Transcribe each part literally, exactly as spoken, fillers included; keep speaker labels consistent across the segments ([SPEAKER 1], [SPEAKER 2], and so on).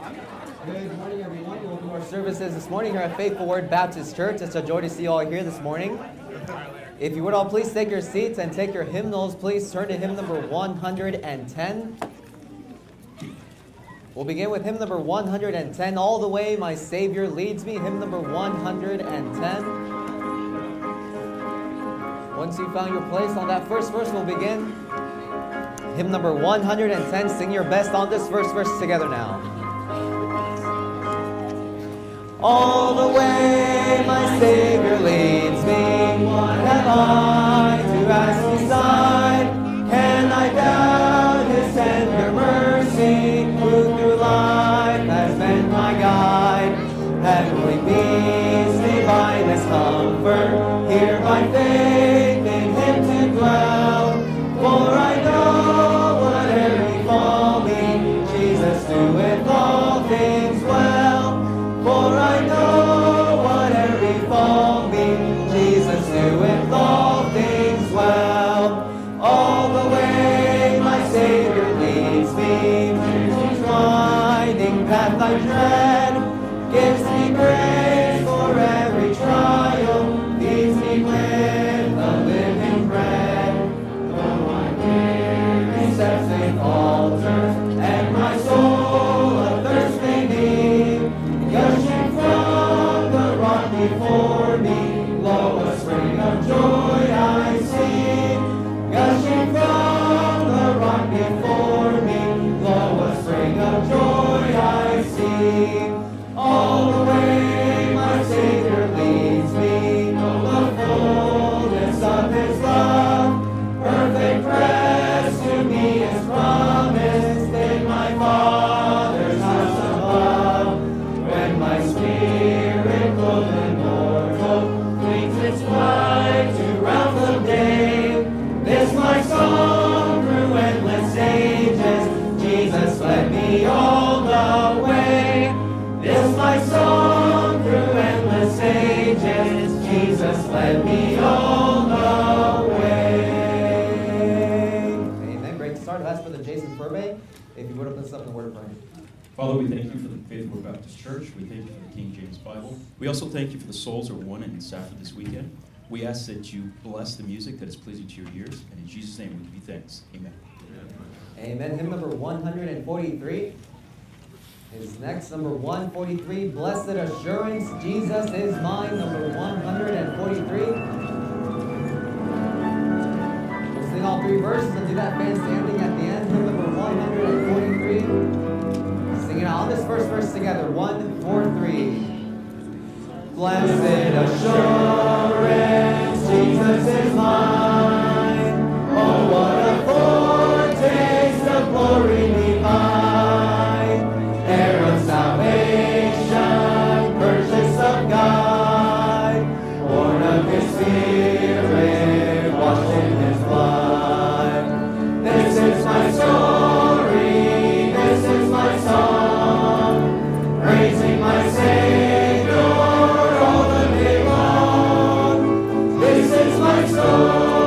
[SPEAKER 1] Good morning, everyone. Welcome to our services this morning here at Faithful Word Baptist Church. It's a joy to see you all here this morning. If you would all please take your seats and take your hymnals, please turn to hymn number one hundred ten. We'll begin with hymn number one hundred ten, All the Way My Savior Leads Me, hymn number one hundred ten. Once you've found your place on that first verse, we'll begin hymn number one hundred ten. Sing your best on this first verse together now. All the way my Savior leads me, what have I to ask beside? Can I doubt His tender mercy, who through life has been my guide? Heavenly peace, divinest comfort, here by faith in Him to dwell. For I know whatever befall me, Jesus doeth all things well. For I know whatever befall me, Jesus doeth all things well. All the way my Savior leads me, whose winding path I tread, gives me grace for every trial, feeds me with the living bread. Though my weary steps may falter, and my soul athirst may be, gushing from the rock before me, lo, a spring of joy I see. Gushing from the rock before me, lo, a spring of joy I see. All the way my Savior leads me, oh, the fullness of His love, perfect rest to me is promised in my Father's house above. When my spirit clothed in mortal flings its flight to realms of day, this my song through endless ages, Jesus led me all the way. This my song through endless ages, Jesus led me all the way. Amen. Great start. That's Brother Jason Furby. If you would open us up in the word of prayer.
[SPEAKER 2] Father, we thank you for the Faithful Word Baptist Church. We thank you for the King James Bible. We also thank you for the souls who are won in Safford this weekend. We ask that you bless the music that is pleasing to your ears. And in Jesus' name, we give you thanks. Amen.
[SPEAKER 1] Amen. Hymn number one hundred forty-three is next. Number one forty-three, Blessed Assurance, Jesus is mine. Number one hundred forty-three. We'll sing all three verses and do that band standing at the end. Hymn number one hundred forty-three. Sing it out on this first verse together. One, four, three. Blessed assurance, Jesus is mine. Oh, what a foretaste of glory divine. Heir of salvation, purchase of God, born of His Spirit, washed in His blood. This is my story, this is my song, praising my Savior all the day long. This is my story.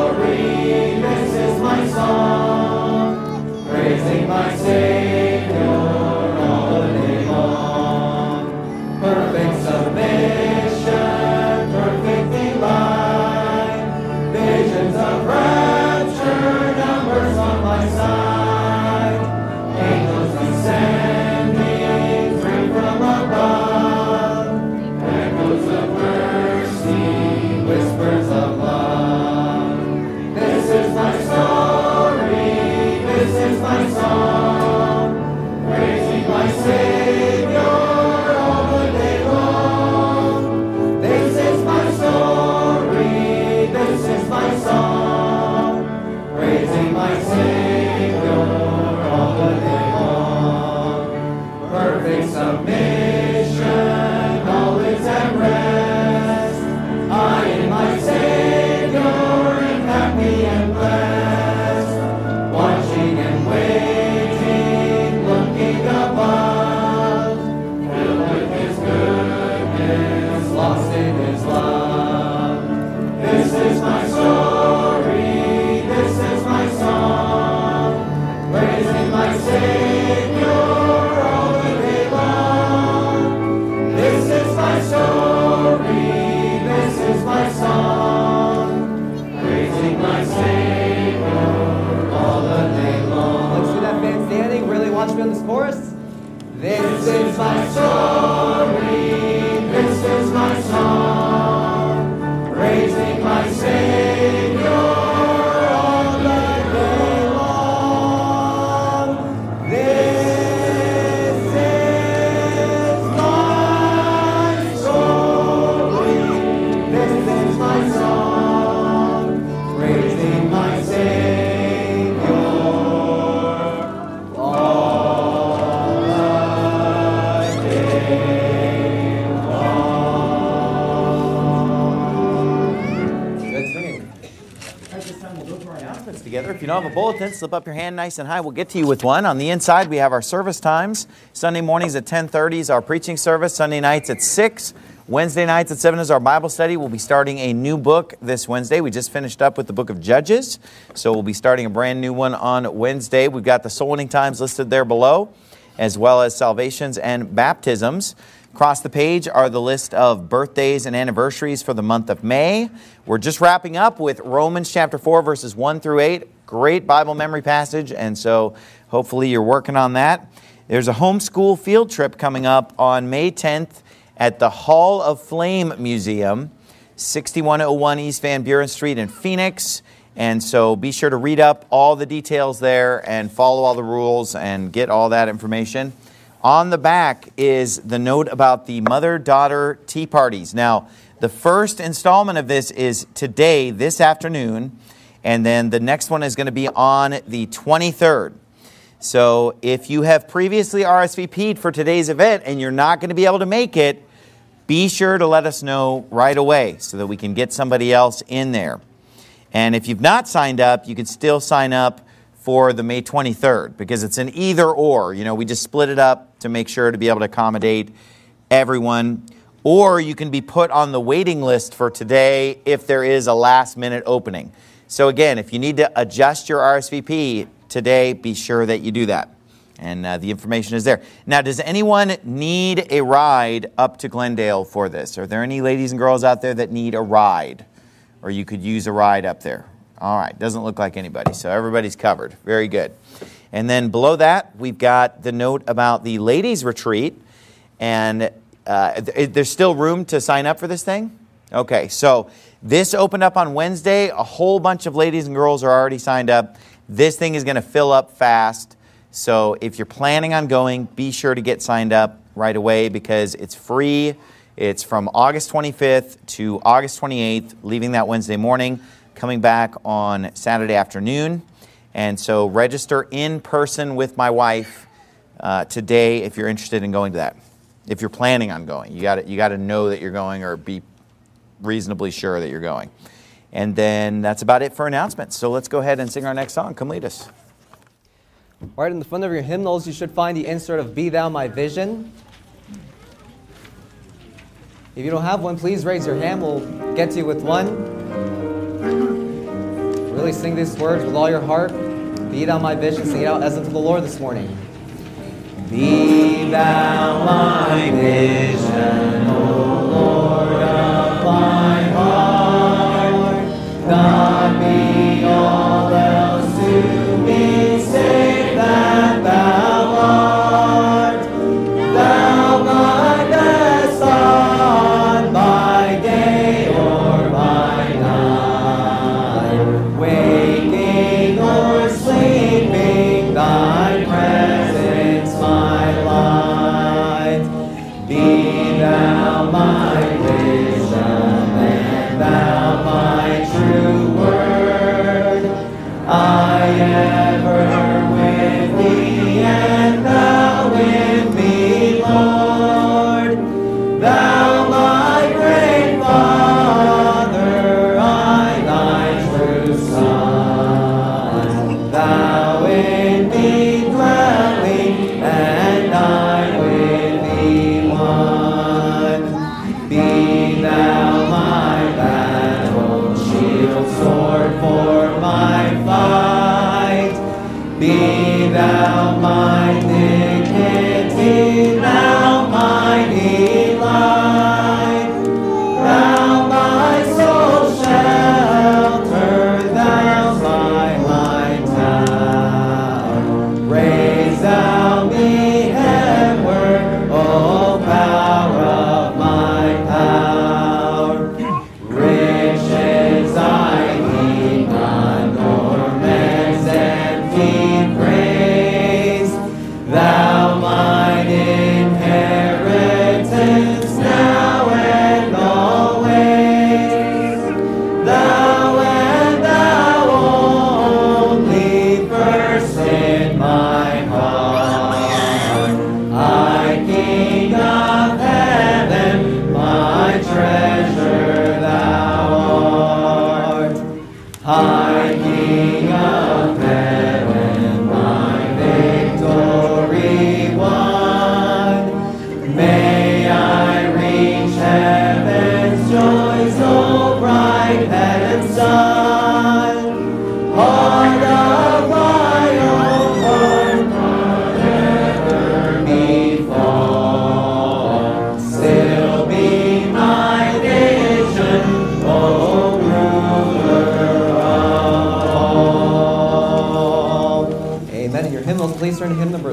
[SPEAKER 1] watch me on this chorus. This is my story, this is my song, praising my Savior all the day long. This is my story, this is my song, praising my Savior all the day long. Good singing. At this time, we'll go to our announcements together. If you don't have a bulletin, slip up your hand nice and high. We'll get to you with one. On the inside, we have our service times. Sunday mornings at ten thirty is our preaching service. Sunday nights at six. Wednesday nights at seven is our Bible study. We'll be starting a new book this Wednesday. We just finished up with the book of Judges, so we'll be starting a brand new one on Wednesday. We've got the soul winning times listed there below, as well as salvations and baptisms. Across the page are the list of birthdays and anniversaries for the month of May. We're just wrapping up with Romans chapter four, verses one through eight. Great Bible memory passage, and so hopefully you're working on that. There's a homeschool field trip coming up on May tenth at the Hall of Flame Museum, sixty-one oh one East Van Buren Street in Phoenix. And so be sure to read up all the details there and follow all the rules and get all that information. On the back is the note about the mother-daughter tea parties. Now, the first installment of this is today, this afternoon, and then the next one is going to be on the twenty-third. So if you have previously R S V P'd for today's event and you're not going to be able to make it, be sure to let us know right away so that we can get somebody else in there. And if you've not signed up, you can still sign up for the May twenty-third because it's an either or. You know, we just split it up to make sure to be able to accommodate everyone. Or you can be put on the waiting list for today if there is a last minute opening. So again, if you need to adjust your R S V P today, be sure that you do that. And uh, the information is there. Now, does anyone need a ride up to Glendale for this? Are there any ladies and girls out there that need a ride? Or you could use a ride up there? All right, doesn't look like anybody, so everybody's covered. Very good. And then below that, we've got the note about the ladies' retreat. And uh, th- there's still room to sign up for this thing? Okay, so this opened up on Wednesday. A whole bunch of ladies and girls are already signed up. This thing is going to fill up fast. So if you're planning on going, be sure to get signed up right away because it's free. It's from August twenty-fifth to August twenty-eighth, leaving that Wednesday morning, coming back on Saturday afternoon. And so register in person with my wife uh, today if you're interested in going to that. If you're planning on going, you got you got to know that you're going or be reasonably sure that you're going. And then that's about it for announcements. So let's go ahead and sing our next song. Come lead us.
[SPEAKER 3] Right in the front of your hymnals, you should find the insert of Be Thou My Vision. If you don't have one, please raise your hand. We'll get to you with one. Really sing these words with all your heart. Be Thou My Vision. Sing it out as unto the Lord this morning.
[SPEAKER 1] Be thou my vision, O Lord of my heart. God be all else to me, save that thou art. Thou my best on by day or by night, waking or sleeping, thy presence my light. Be thou my vision, and thou my true word.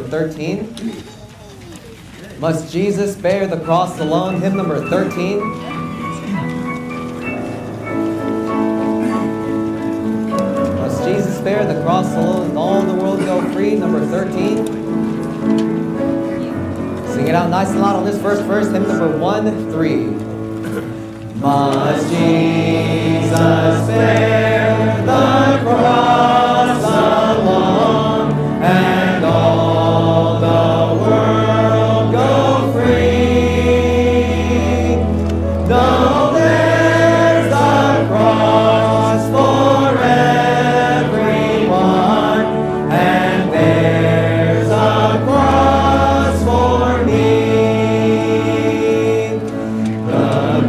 [SPEAKER 3] number thirteen. Must Jesus bear the cross alone, hymn number thirteen. Must Jesus bear the cross alone and all the world go free, number thirteen. Sing it out nice and loud on this first verse, hymn number one, three. Must Jesus bear the cross alone and all the world go free? Though there's a cross for everyone, and there's a cross for me. The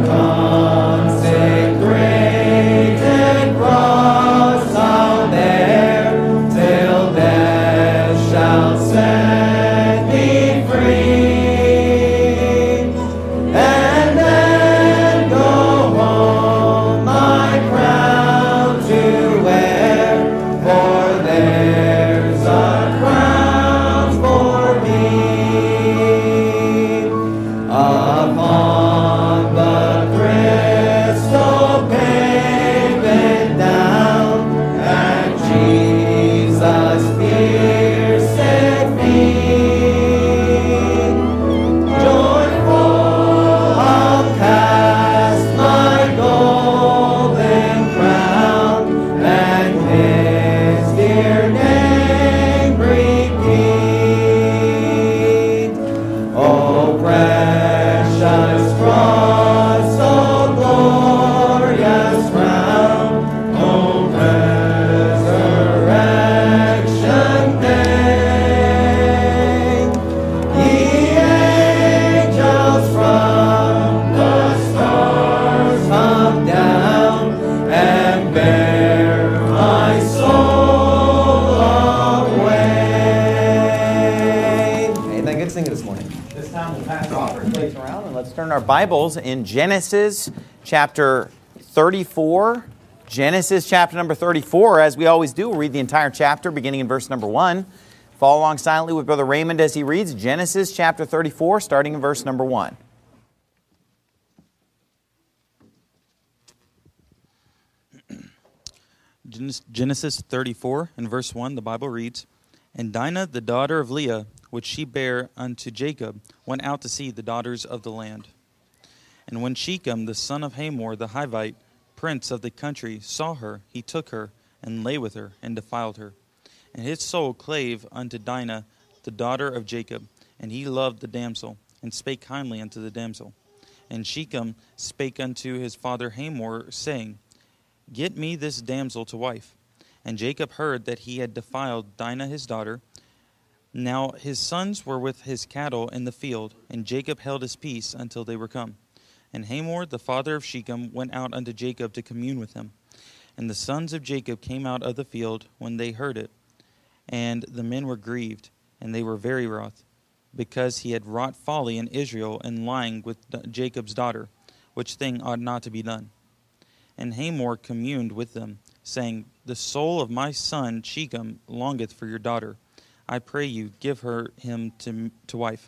[SPEAKER 3] consecrated cross I'll bear till death shall set me free, and then go home my crown to wear, for there's a crown for me. Upon the crystal pavement down, and Jesus' pierced feet, joyful I'll cast my golden crown, and His dear name repeat. Oh, precious cross, oh, glorious crown, oh, resurrection day. Ye angels from the stars come down and bear my soul away. Amen. Good singing this morning.
[SPEAKER 4] This time we'll pass our plates around and let's turn our Bibles in Genesis chapter thirty-four. Genesis chapter number thirty-four. As we always do, we'll read the entire chapter beginning in verse number one. Follow along silently with Brother Raymond as he reads Genesis chapter thirty-four, starting in verse number one.
[SPEAKER 5] Genesis thirty-four, in verse one, the Bible reads, And Dinah, the daughter of Leah, which she bare unto Jacob, went out to see the daughters of the land. And when Shechem, the son of Hamor the Hivite, prince of the country, saw her, he took her, and lay with her, and defiled her. And his soul clave unto Dinah, the daughter of Jacob, and he loved the damsel, and spake kindly unto the damsel. And Shechem spake unto his father Hamor, saying, Get me this damsel to wife. And Jacob heard that he had defiled Dinah his daughter. Now his sons were with his cattle in the field, and Jacob held his peace until they were come. And Hamor, the father of Shechem, went out unto Jacob to commune with him. And the sons of Jacob came out of the field when they heard it. And the men were grieved, and they were very wroth, because he had wrought folly in Israel in lying with Jacob's daughter, which thing ought not to be done. And Hamor communed with them, saying, The soul of my son Shechem longeth for your daughter. I pray you, give her him to, to wife.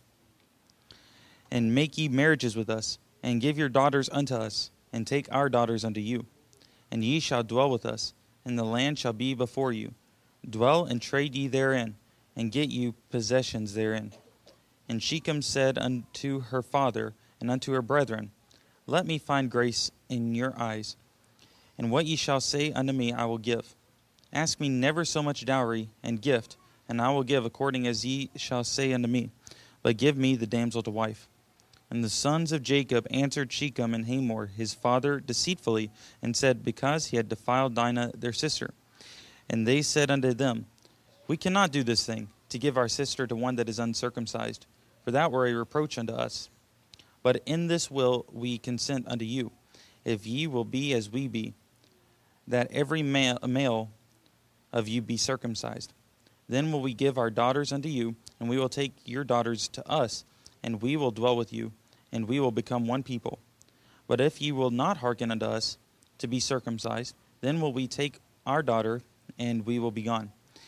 [SPEAKER 5] And make ye marriages with us, and give your daughters unto us, and take our daughters unto you. And ye shall dwell with us, and the land shall be before you. Dwell and trade ye therein, and get you possessions therein. And Shechem said unto her father and unto her brethren, Let me find grace in your eyes, and what ye shall say unto me I will give. Ask me never so much dowry and gift, and I will give according as ye shall say unto me. But give me the damsel to wife. And the sons of Jacob answered Shechem and Hamor his father deceitfully, and said, Because he had defiled Dinah their sister. And they said unto them, We cannot do this thing, to give our sister to one that is uncircumcised, for that were a reproach unto us. But in this will we consent unto you, if ye will be as we be, that every male, male of you be circumcised. Then will we give our daughters unto you, and we will take your daughters to us, and we will dwell with you, and we will become one people. But if ye will not hearken unto us to be circumcised, then will we take our daughter, and we will be gone.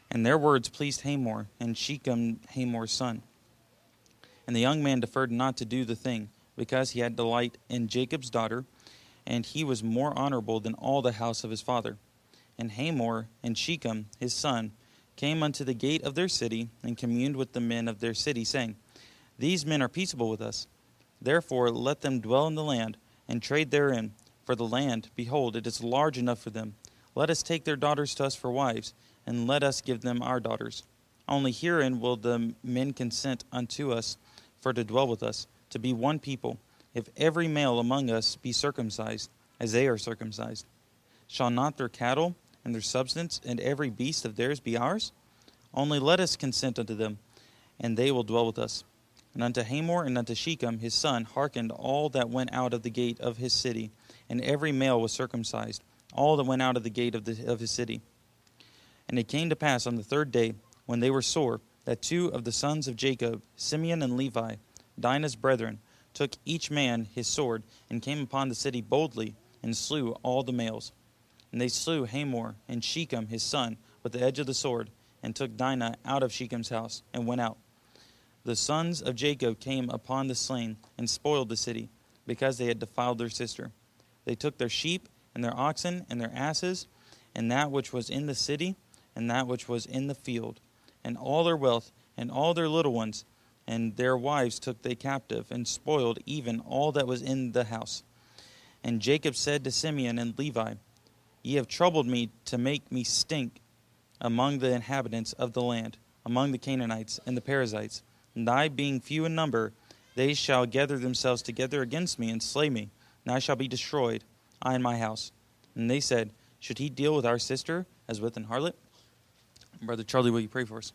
[SPEAKER 5] And their words pleased Hamor, and Shechem Hamor's son. And the young man deferred not to do the thing, because he had delight in Jacob's daughter, and he was more honorable than all the house of his father. And Hamor and Shechem his son came unto the gate of their city, and communed with the men of their city, saying, These men are peaceable with us. Therefore let them dwell in the land, and trade therein. For the land, behold, it is large enough for them. Let us take their daughters to us for wives, and let us give them our daughters. Only herein will the men consent unto us for to dwell with us, to be one people, if every male among us be circumcised, as they are circumcised. Shall not their cattle and their substance and every beast of theirs be ours? Only let us consent unto them, and they will dwell with us. And unto Hamor and unto Shechem his son hearkened all that went out of the gate of his city, and every male was circumcised, all that went out of the gate of, the, of his city. And it came to pass on the third day, when they were sore, that two of the sons of Jacob, Simeon and Levi, Dinah's brethren, took each man his sword, and came upon the city boldly, and slew all the males. And they slew Hamor and Shechem his son with the edge of the sword, and took Dinah out of Shechem's house, and went out. The sons of Jacob came upon the slain, and spoiled the city, because they had defiled their sister. They took their sheep, and their oxen, and their asses, and that which was in the city, and that which was in the field, and all their wealth, and all their little ones, and their wives took they captive, and spoiled even all that was in the house. And Jacob said to Simeon and Levi, Ye have troubled me to make me stink among the inhabitants of the land, among the Canaanites and the Perizzites. And I, being few in number, they shall gather themselves together against me, and slay me, and I shall be destroyed, I and my house. And they said, Should he deal with our sister as with an harlot? Brother Charlie, will you pray for us?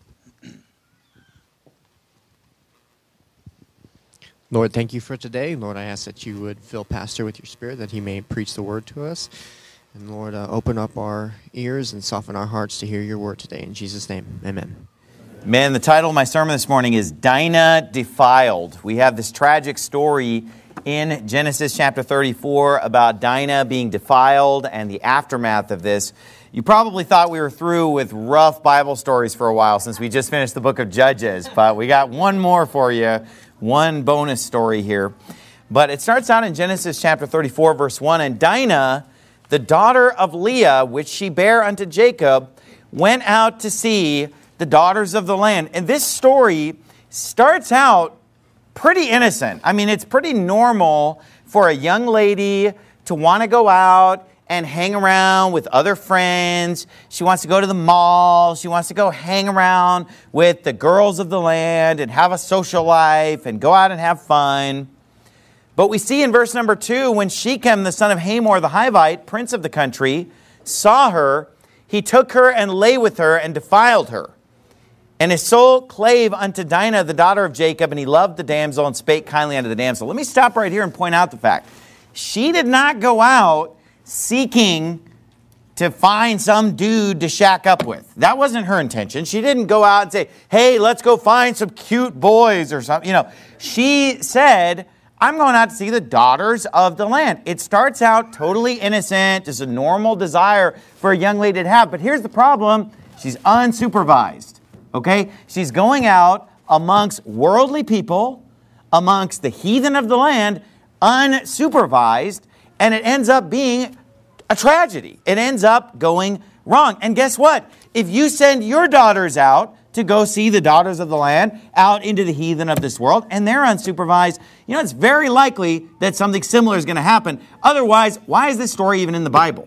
[SPEAKER 6] Lord, thank you for today. Lord, I ask that you would fill Pastor with your spirit, that he may preach the word to us. And Lord, uh, open up our ears and soften our hearts to hear your word today. In Jesus' name, amen.
[SPEAKER 4] Man, the title of my sermon this morning is Dinah Defiled. We have this tragic story in Genesis chapter thirty-four about Dinah being defiled and the aftermath of this. You probably thought we were through with rough Bible stories for a while since we just finished the book of Judges, but we got one more for you, one bonus story here. But it starts out in Genesis chapter thirty-four, verse one, and Dinah, the daughter of Leah, which she bare unto Jacob, went out to see the daughters of the land. And this story starts out pretty innocent. I mean, it's pretty normal for a young lady to want to go out and hang around with other friends. She wants to go to the mall. She wants to go hang around with the girls of the land and have a social life and go out and have fun. But we see in verse number two, when Shechem, the son of Hamor the Hivite, prince of the country, saw her, he took her and lay with her and defiled her. And his soul clave unto Dinah, the daughter of Jacob, and he loved the damsel and spake kindly unto the damsel. Let me stop right here and point out the fact. She did not go out seeking to find some dude to shack up with. That wasn't her intention. She didn't go out and say, hey, let's go find some cute boys or something. You know, she said, I'm going out to see the daughters of the land. It starts out totally innocent, just a normal desire for a young lady to have. But here's the problem. She's unsupervised. Okay? She's going out amongst worldly people, amongst the heathen of the land, unsupervised, and it ends up being a tragedy. It ends up going wrong. And guess what? If you send your daughters out to go see the daughters of the land out into the heathen of this world, and they're unsupervised, you know, it's very likely that something similar is going to happen. Otherwise, why is this story even in the Bible?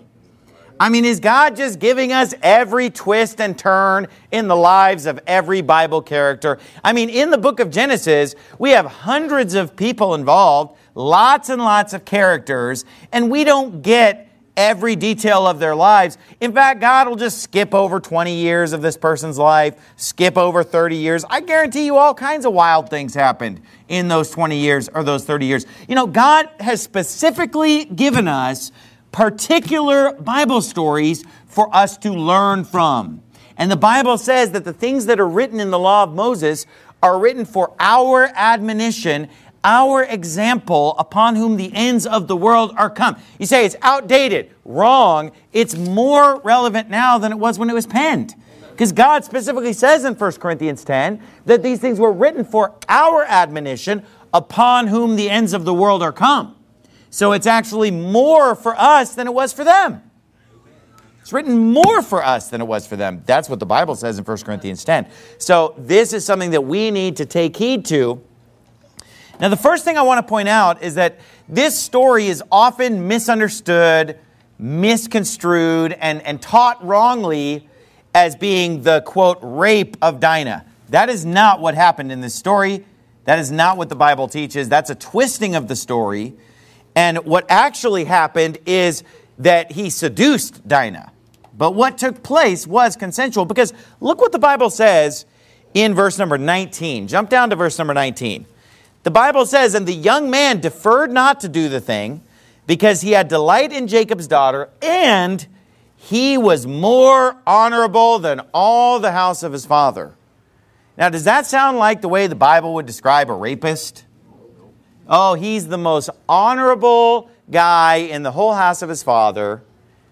[SPEAKER 4] I mean, is God just giving us every twist and turn in the lives of every Bible character? I mean, in the book of Genesis, we have hundreds of people involved, lots and lots of characters, and we don't get every detail of their lives. In fact, God will just skip over twenty years of this person's life, skip over thirty years. I guarantee you all kinds of wild things happened in those twenty years or those thirty years. You know, God has specifically given us particular Bible stories for us to learn from. And the Bible says that the things that are written in the law of Moses are written for our admonition, our example, upon whom the ends of the world are come. You say it's outdated. Wrong. It's more relevant now than it was when it was penned. Because God specifically says in First Corinthians ten that these things were written for our admonition, upon whom the ends of the world are come. So it's actually more for us than it was for them. It's written more for us than it was for them. That's what the Bible says in First Corinthians ten. So this is something that we need to take heed to. Now, the first thing I want to point out is that this story is often misunderstood, misconstrued, and, and taught wrongly as being the, quote, rape of Dinah. That is not what happened in this story. That is not what the Bible teaches. That's a twisting of the story. And what actually happened is that he seduced Dinah. But what took place was consensual, because look what the Bible says in verse number nineteen. Jump down to verse number nineteen. The Bible says, and the young man deferred not to do the thing, because he had delight in Jacob's daughter, and he was more honorable than all the house of his father. Now, does that sound like the way the Bible would describe a rapist? Oh, he's the most honorable guy in the whole house of his father.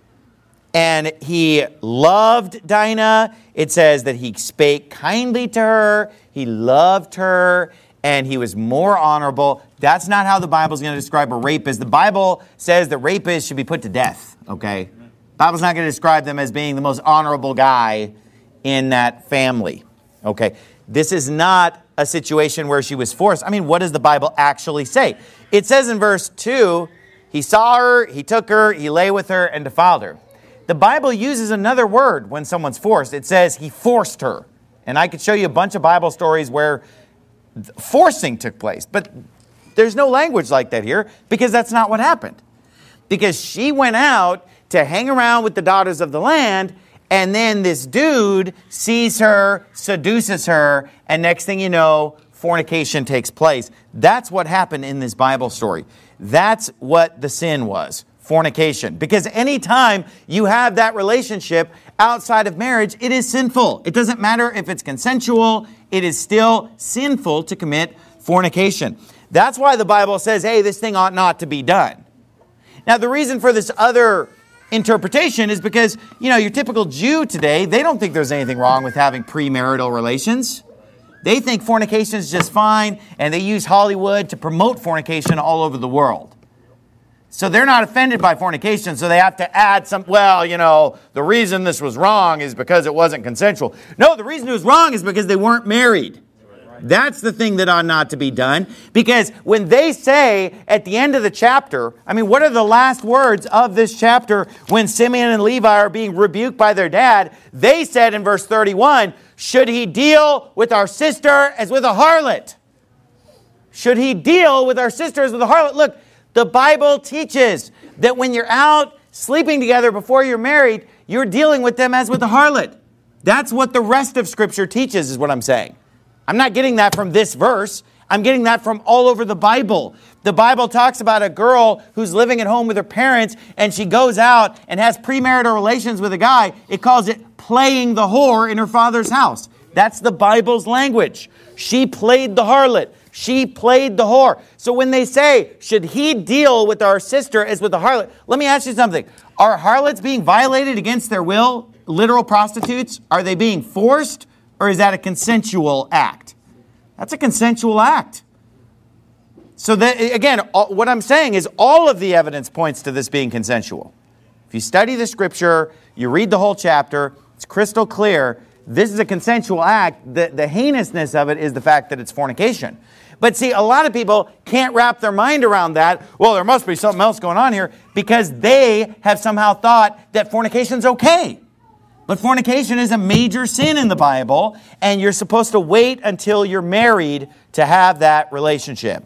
[SPEAKER 4] And he loved Dinah. It says that he spake kindly to her. He loved her. And he was more honorable. That's not how the Bible is going to describe a rapist. The Bible says that rapists should be put to death, okay? The Bible's not going to describe them as being the most honorable guy in that family, okay? This is not a situation where she was forced. I mean, what does the Bible actually say? It says in verse two, he saw her, he took her, he lay with her, and defiled her. The Bible uses another word when someone's forced. It says he forced her. And I could show you a bunch of Bible stories where forcing took place. But there's no language like that here, because that's not what happened. Because she went out to hang around with the daughters of the land, and then this dude sees her, seduces her, and next thing you know, fornication takes place. That's what happened in this Bible story. That's what the sin was, fornication. Because anytime you have that relationship outside of marriage, it is sinful. It doesn't matter if it's consensual, it is still sinful to commit fornication. That's why the Bible says, hey, this thing ought not to be done. Now, the reason for this other interpretation is because, you know, your typical Jew today, they don't think there's anything wrong with having premarital relations. They think fornication is just fine, and they use Hollywood to promote fornication all over the world. So they're not offended by fornication, so they have to add some, well, you know, the reason this was wrong is because it wasn't consensual. No, the reason it was wrong is because they weren't married. That's the thing that ought not to be done. Because when they say at the end of the chapter, I mean, what are the last words of this chapter when Simeon and Levi are being rebuked by their dad? They said in verse thirty-one, should he deal with our sister as with a harlot? Should he deal with our sister as with a harlot? Look, the Bible teaches that when you're out sleeping together before you're married, you're dealing with them as with a harlot. That's what the rest of Scripture teaches, is what I'm saying. I'm not getting that from this verse. I'm getting that from all over the Bible. The Bible talks about a girl who's living at home with her parents, and she goes out and has premarital relations with a guy. It calls it playing the whore in her father's house. That's the Bible's language. She played the harlot. She played the whore. So when they say, should he deal with our sister as with a harlot? Let me ask you something. Are harlots being violated against their will? Literal prostitutes? Are they being forced? Or is that a consensual act? That's a consensual act. So that, again, what I'm saying is all of the evidence points to this being consensual. If you study the Scripture, you read the whole chapter, it's crystal clear. This is a consensual act. The, the heinousness of it is the fact that it's fornication. But see, a lot of people can't wrap their mind around that. Well, there must be something else going on here, because they have somehow thought that fornication's okay. But fornication is a major sin in the Bible, and you're supposed to wait until you're married to have that relationship.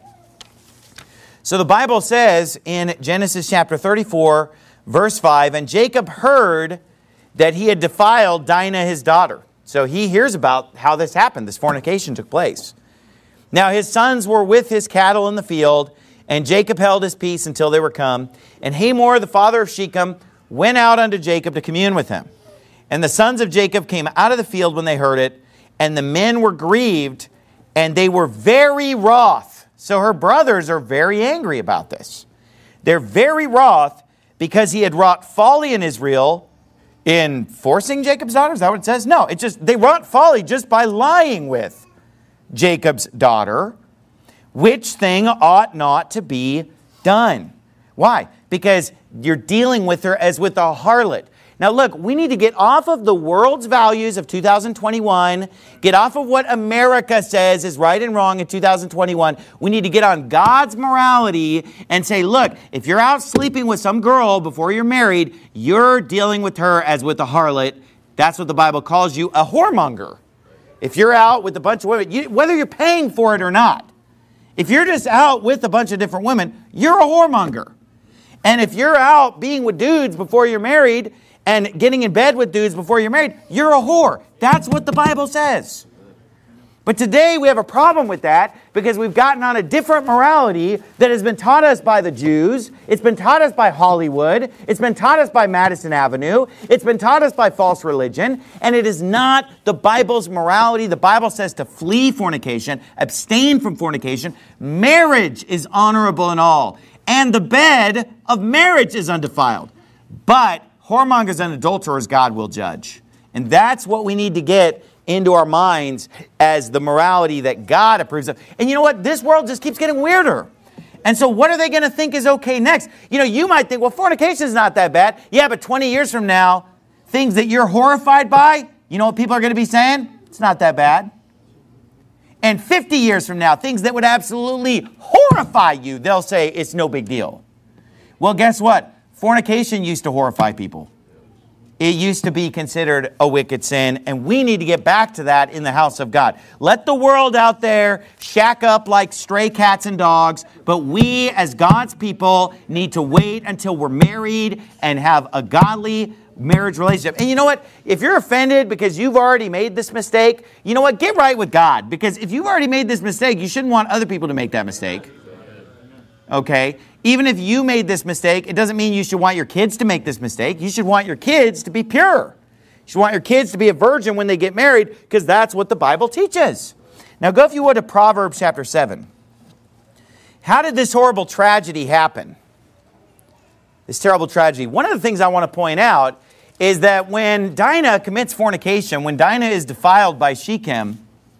[SPEAKER 4] So the Bible says in Genesis chapter thirty-four, verse five, and Jacob heard that he had defiled Dinah his daughter. So he hears about how this happened, this fornication took place. Now his sons were with his cattle in the field, and Jacob held his peace until they were come. And Hamor, the father of Shechem, went out unto Jacob to commune with him. And the sons of Jacob came out of the field when they heard it, and the men were grieved, and they were very wroth. So her brothers are very angry about this. They're very wroth because he had wrought folly in Israel, in forcing Jacob's daughter? Is that what it says? No, it's just they wrought folly just by lying with Jacob's daughter, which thing ought not to be done. Why? Because you're dealing with her as with a harlot. Now look, we need to get off of the world's values of two thousand twenty-one, get off of what America says is right and wrong in two thousand twenty-one. We need to get on God's morality and say, look, if you're out sleeping with some girl before you're married, you're dealing with her as with a harlot. That's what the Bible calls you, a whoremonger. If you're out with a bunch of women, you, whether you're paying for it or not, if you're just out with a bunch of different women, you're a whoremonger. And if you're out being with dudes before you're married and getting in bed with dudes before you're married, you're a whore. That's what the Bible says. But today we have a problem with that because we've gotten on a different morality that has been taught us by the Jews. It's been taught us by Hollywood. It's been taught us by Madison Avenue. It's been taught us by false religion. And it is not the Bible's morality. The Bible says to flee fornication, abstain from fornication. Marriage is honorable in all, and the bed of marriage is undefiled. But whoremongers and adulterers God will judge. And that's what we need to get into our minds as the morality that God approves of. And you know what? This world just keeps getting weirder. And so what are they going to think is okay next? You know, you might think, well, fornication is not that bad. Yeah, but twenty years from now, things that you're horrified by, you know what people are going to be saying? It's not that bad. And fifty years from now, things that would absolutely horrify you, they'll say it's no big deal. Well, guess what? Fornication used to horrify people. It used to be considered a wicked sin, and we need to get back to that in the house of God. Let the world out there shack up like stray cats and dogs, but we as God's people need to wait until we're married and have a godly marriage relationship. And you know what? If you're offended because you've already made this mistake, you know what? Get right with God, because if you've already made this mistake, you shouldn't want other people to make that mistake. Okay? Even if you made this mistake, it doesn't mean you should want your kids to make this mistake. You should want your kids to be pure. You should want your kids to be a virgin when they get married, because that's what the Bible teaches. Now go, if you would, to Proverbs chapter seven. How did this horrible tragedy happen? This terrible tragedy. One of the things I want to point out is that when Dinah commits fornication, when Dinah is defiled by Shechem,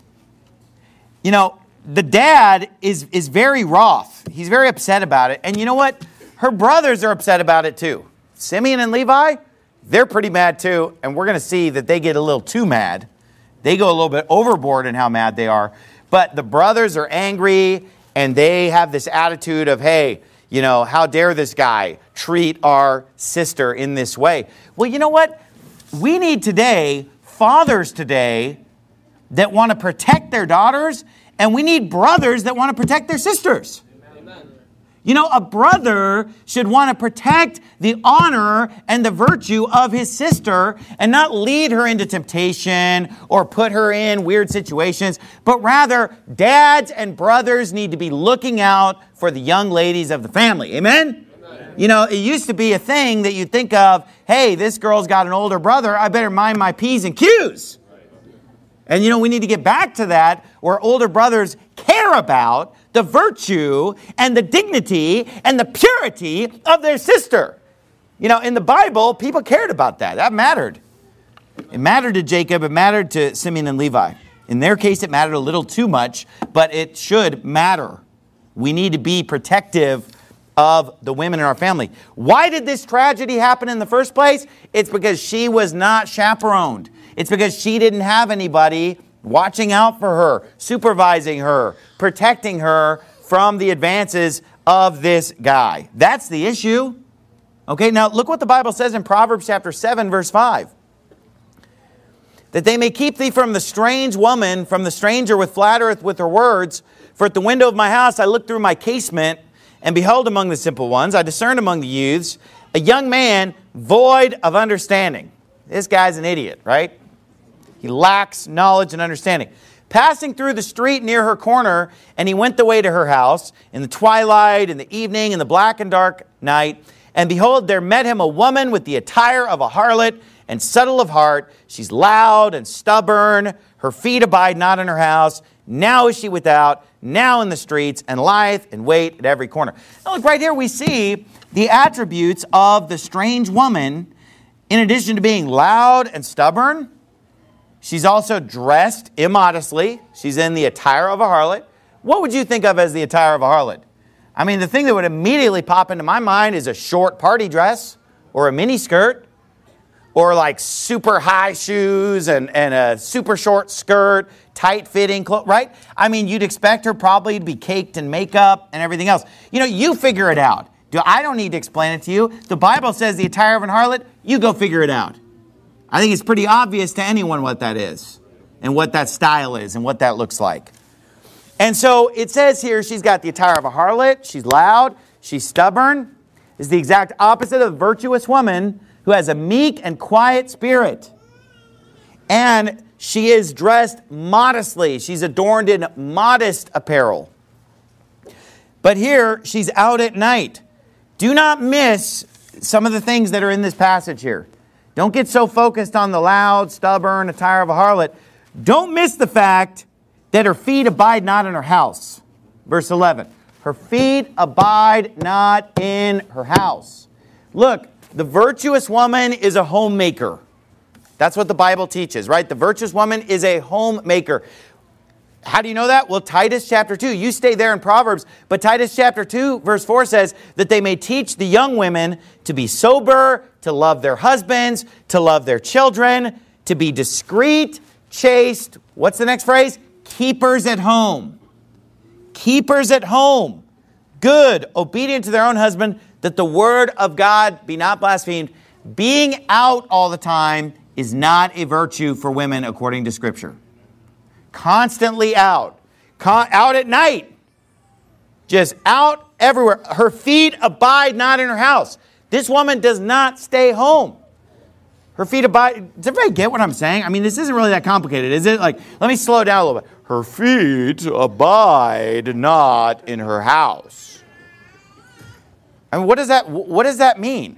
[SPEAKER 4] you know, the dad is, is very wroth. He's very upset about it. And you know what? Her brothers are upset about it too. Simeon and Levi, they're pretty mad too. And we're going to see that they get a little too mad. They go a little bit overboard in how mad they are. But the brothers are angry, and they have this attitude of, hey, you know, how dare this guy treat our sister in this way? Well, you know what? We need today, fathers today, that want to protect their daughters. And we need brothers that want to protect their sisters. Amen. You know, a brother should want to protect the honor and the virtue of his sister and not lead her into temptation or put her in weird situations, but rather dads and brothers need to be looking out for the young ladies of the family. Amen? Amen. You know, it used to be a thing that you'd think of, hey, this girl's got an older brother, I better mind my P's and Q's. And, you know, we need to get back to that where older brothers care about the virtue and the dignity and the purity of their sister. You know, in the Bible, people cared about that. That mattered. It mattered to Jacob. It mattered to Simeon and Levi. In their case, it mattered a little too much, but it should matter. We need to be protective of the women in our family. Why did this tragedy happen in the first place? It's because she was not chaperoned. It's because she didn't have anybody watching out for her, supervising her, protecting her from the advances of this guy. That's the issue. Okay, now look what the Bible says in Proverbs chapter seven, verse five. That they may keep thee from the strange woman, from the stranger which flattereth with her words. For at the window of my house I looked through my casement, and beheld among the simple ones, I discerned among the youths, a young man void of understanding. This guy's an idiot, right? He lacks knowledge and understanding. Passing through the street near her corner, and he went the way to her house in the twilight, in the evening, in the black and dark night. And behold, there met him a woman with the attire of a harlot and subtle of heart. She's loud and stubborn. Her feet abide not in her house. Now is she without, now in the streets, and lieth in wait at every corner. Now look, right here we see the attributes of the strange woman in addition to being loud and stubborn, she's also dressed immodestly. She's in the attire of a harlot. What would you think of as the attire of a harlot? I mean, the thing that would immediately pop into my mind is a short party dress or a mini skirt or like super high shoes and, and a super short skirt, tight-fitting clothes, right? I mean, you'd expect her probably to be caked in makeup and everything else. You know, you figure it out. I don't need to explain it to you. The Bible says the attire of an harlot, you go figure it out. I think it's pretty obvious to anyone what that is and what that style is and what that looks like. And so it says here she's got the attire of a harlot. She's loud. She's stubborn. It's the exact opposite of a virtuous woman who has a meek and quiet spirit. And she is dressed modestly. She's adorned in modest apparel. But here she's out at night. Do not miss some of the things that are in this passage here. Don't get so focused on the loud, stubborn attire of a harlot. Don't miss the fact that her feet abide not in her house. Verse eleven. Her feet abide not in her house. Look, the virtuous woman is a homemaker. That's what the Bible teaches, right? The virtuous woman is a homemaker. How do you know that? Well, Titus chapter two. You stay there in Proverbs. But Titus chapter two, verse four says that they may teach the young women to be sober, to love their husbands, to love their children, to be discreet, chaste. What's the next phrase? Keepers at home. Keepers at home. Good, obedient to their own husband, that the word of God be not blasphemed. Being out all the time is not a virtue for women according to Scripture. Constantly out. Con- out at night. Just out everywhere. Her feet abide not in her house. This woman does not stay home. Her feet abide. Does everybody get what I'm saying? I mean, this isn't really that complicated, is it? Like, let me slow down a little bit. Her feet abide not in her house. I mean, what does that, what does that mean?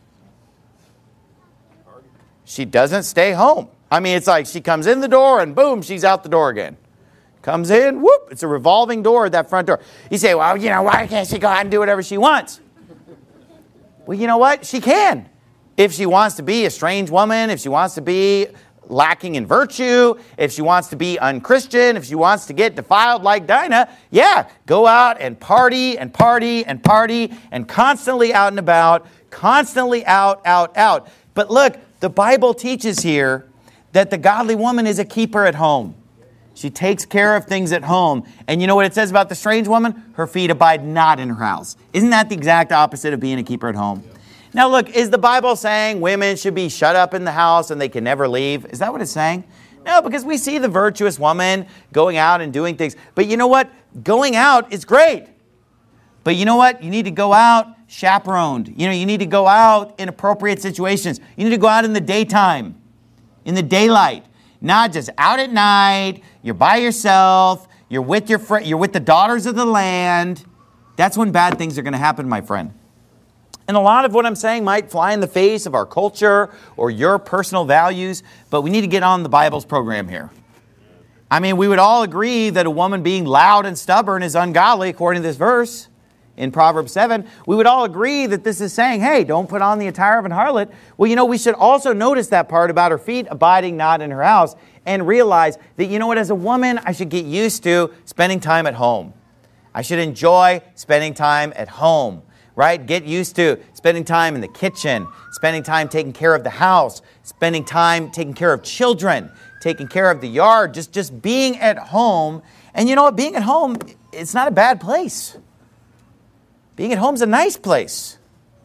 [SPEAKER 4] She doesn't stay home. I mean, it's like she comes in the door and boom, she's out the door again. Comes in, whoop, it's a revolving door at that front door. You say, well, you know, why can't she go out and do whatever she wants? Well, you know what? She can. If she wants to be a strange woman, if she wants to be lacking in virtue, if she wants to be unchristian, if she wants to get defiled like Dinah, yeah, go out and party and party and party and constantly out and about, constantly out, out, out. But look, the Bible teaches here that the godly woman is a keeper at home. She takes care of things at home. And you know what it says about the strange woman? Her feet abide not in her house. Isn't that the exact opposite of being a keeper at home? Now look, is the Bible saying women should be shut up in the house and they can never leave? Is that what it's saying? No, because we see the virtuous woman going out and doing things. But you know what? Going out is great. But you know what? You need to go out chaperoned. You know, you need to go out in appropriate situations. You need to go out in the daytime, in the daylight, not just out at night. You're by yourself. You're with your fr- You're with the daughters of the land. That's when bad things are going to happen, my friend. And a lot of what I'm saying might fly in the face of our culture or your personal values, but we need to get on the Bible's program here. I mean, we would all agree that a woman being loud and stubborn is ungodly according to this verse in Proverbs seven. We would all agree that this is saying, hey, don't put on the attire of an harlot. Well, you know, we should also notice that part about her feet abiding not in her house and realize that, you know what, as a woman, I should get used to spending time at home. I should enjoy spending time at home. Right? Get used to spending time in the kitchen, spending time taking care of the house, spending time taking care of children, taking care of the yard, just, just being at home. And you know what? Being at home, it's not a bad place. Being at home is a nice place.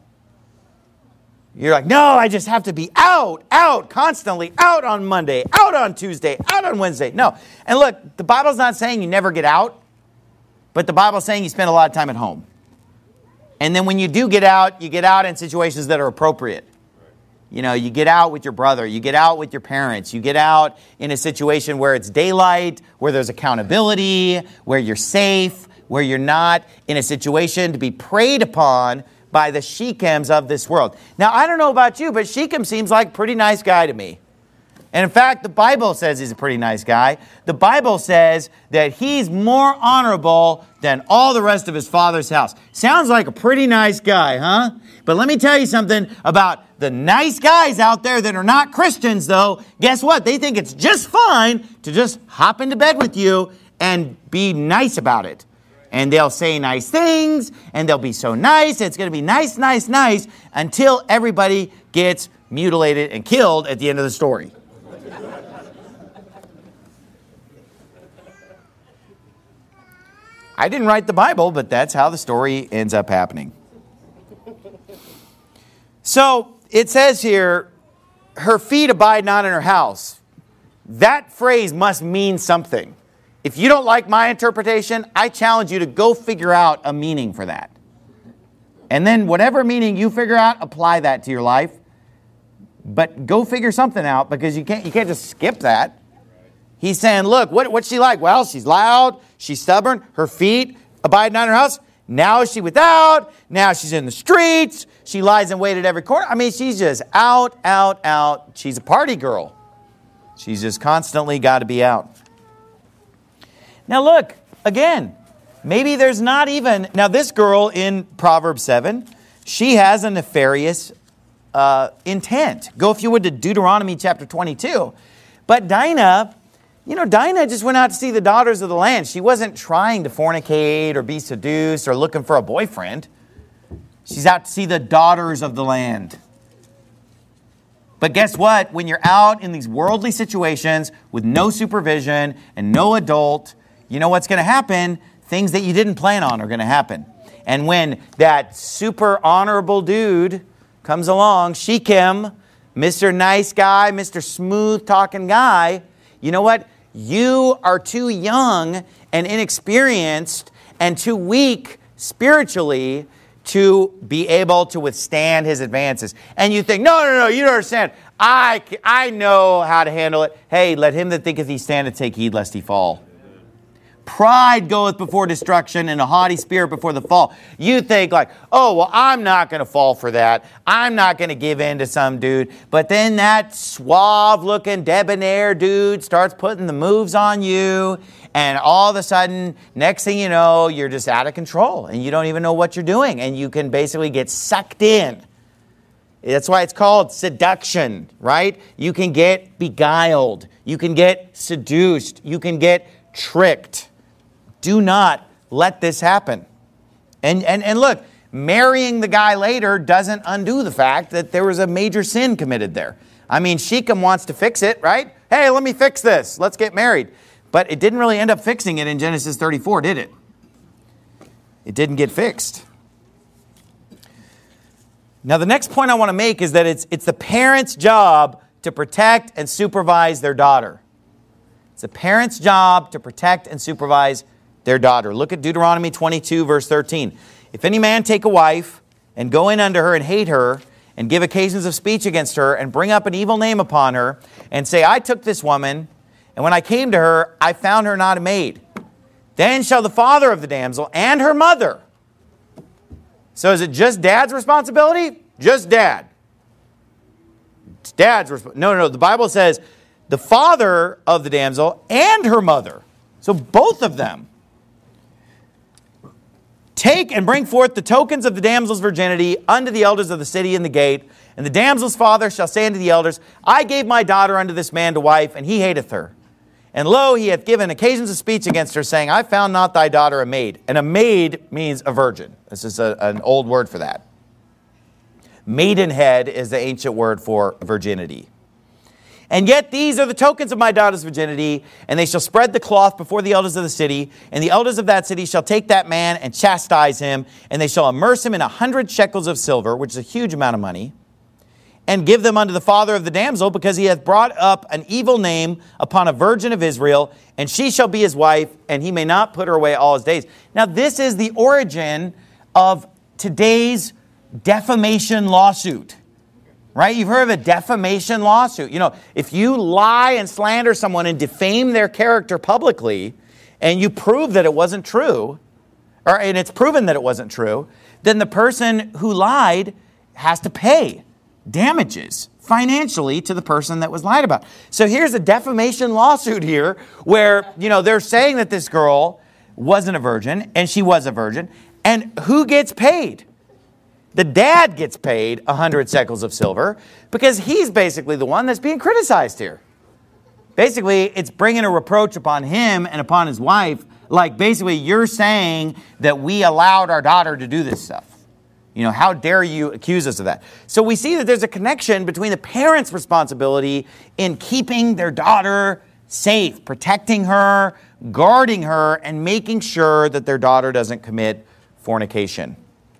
[SPEAKER 4] You're like, no, I just have to be out, out, constantly, out on Monday, out on Tuesday, out on Wednesday. No. And look, the Bible's not saying you never get out, but the Bible's saying you spend a lot of time at home. And then when you do get out, you get out in situations that are appropriate. You know, you get out with your brother, you get out with your parents, you get out in a situation where it's daylight, where there's accountability, where you're safe, where you're not in a situation to be preyed upon by the Shechems of this world. Now, I don't know about you, but Shechem seems like a pretty nice guy to me. And in fact, the Bible says he's a pretty nice guy. The Bible says that he's more honorable than all the rest of his father's house. Sounds like a pretty nice guy, huh? But let me tell you something about The nice guys out there that are not Christians, though, guess what? They think it's just fine to just hop into bed with you and be nice about it. And they'll say nice things, and they'll be so nice. It's going to be nice, nice, nice, until everybody gets mutilated and killed at the end of the story. I didn't write the Bible, but that's how the story ends up happening. So it says here, her feet abide not in her house. That phrase must mean something. If you don't like my interpretation, I challenge you to go figure out a meaning for that. And then whatever meaning you figure out, apply that to your life. But go figure something out, because you can't, you can't just skip that. He's saying, look, what, what's she like? Well, she's loud, she's stubborn, her feet abide not in her house. Now is she without, now she's in the streets, she lies in wait at every corner. I mean, she's just out, out, out. She's a party girl. She's just constantly got to be out. Now look, again, maybe there's not even, now this girl in Proverbs seven, she has a nefarious uh, intent. Go, if you would, to Deuteronomy chapter twenty-two. But Dinah, you know, Dinah just went out to see the daughters of the land. She wasn't trying to fornicate or be seduced or looking for a boyfriend. She's out to see the daughters of the land. But guess what? When you're out in these worldly situations with no supervision and no adult, you know what's going to happen? Things that you didn't plan on are going to happen. And when that super honorable dude comes along, Shechem, Mister Nice Guy, Mister Smooth Talking Guy, you know what? You are too young and inexperienced and too weak spiritually to be able to withstand his advances. And you think, no, no, no, you don't understand. I, I know how to handle it. Hey, let him that thinketh he standeth take heed lest he fall. Pride goeth before destruction, and a haughty spirit before the fall. You think like, oh, well, I'm not going to fall for that. I'm not going to give in to some dude. But then that suave-looking, debonair dude starts putting the moves on you, and all of a sudden, next thing you know, you're just out of control, and you don't even know what you're doing, and you can basically get sucked in. That's why it's called seduction, right? You can get beguiled. You can get seduced. You can get tricked. Do not let this happen. And, and, and look, marrying the guy later doesn't undo the fact that there was a major sin committed there. I mean, Shechem wants to fix it, right? Hey, let me fix this. Let's get married. But it didn't really end up fixing it in Genesis thirty-four, did it? It didn't get fixed. Now, the next point I want to make is that it's, it's the parent's job to protect and supervise their daughter. It's a parent's job to protect and supervise their daughter. Look at Deuteronomy twenty-two, verse thirteen. If any man take a wife and go in unto her and hate her and give occasions of speech against her and bring up an evil name upon her and say, I took this woman, and when I came to her, I found her not a maid. Then shall the father of the damsel and her mother. So is it just dad's responsibility? Just dad. It's dad's responsibility. No, no, no. The Bible says the father of the damsel and her mother. So both of them. Take and bring forth the tokens of the damsel's virginity unto the elders of the city in the gate. And the damsel's father shall say unto the elders, I gave my daughter unto this man to wife, and he hateth her. And lo, he hath given occasions of speech against her, saying, I found not thy daughter a maid. And a maid means a virgin. This is a, an old word for that. Maidenhead is the ancient word for virginity. And yet these are the tokens of my daughter's virginity, and they shall spread the cloth before the elders of the city, and the elders of that city shall take that man and chastise him, and they shall immerse him in a hundred shekels of silver, which is a huge amount of money, and give them unto the father of the damsel, because he hath brought up an evil name upon a virgin of Israel, and she shall be his wife, and he may not put her away all his days. Now this is the origin of today's defamation lawsuit. Right? You've heard of a defamation lawsuit. You know, if you lie and slander someone and defame their character publicly, and you prove that it wasn't true, or and it's proven that it wasn't true, then the person who lied has to pay damages financially to the person that was lied about. So here's a defamation lawsuit here where, you know, they're saying that this girl wasn't a virgin, and she was a virgin, and who gets paid? The dad gets paid a hundred shekels of silver because he's basically the one that's being criticized here. Basically, it's bringing a reproach upon him and upon his wife. Like, basically, you're saying that we allowed our daughter to do this stuff. You know, how dare you accuse us of that? So we see that there's a connection between the parents' responsibility in keeping their daughter safe, protecting her, guarding her, and making sure that their daughter doesn't commit fornication.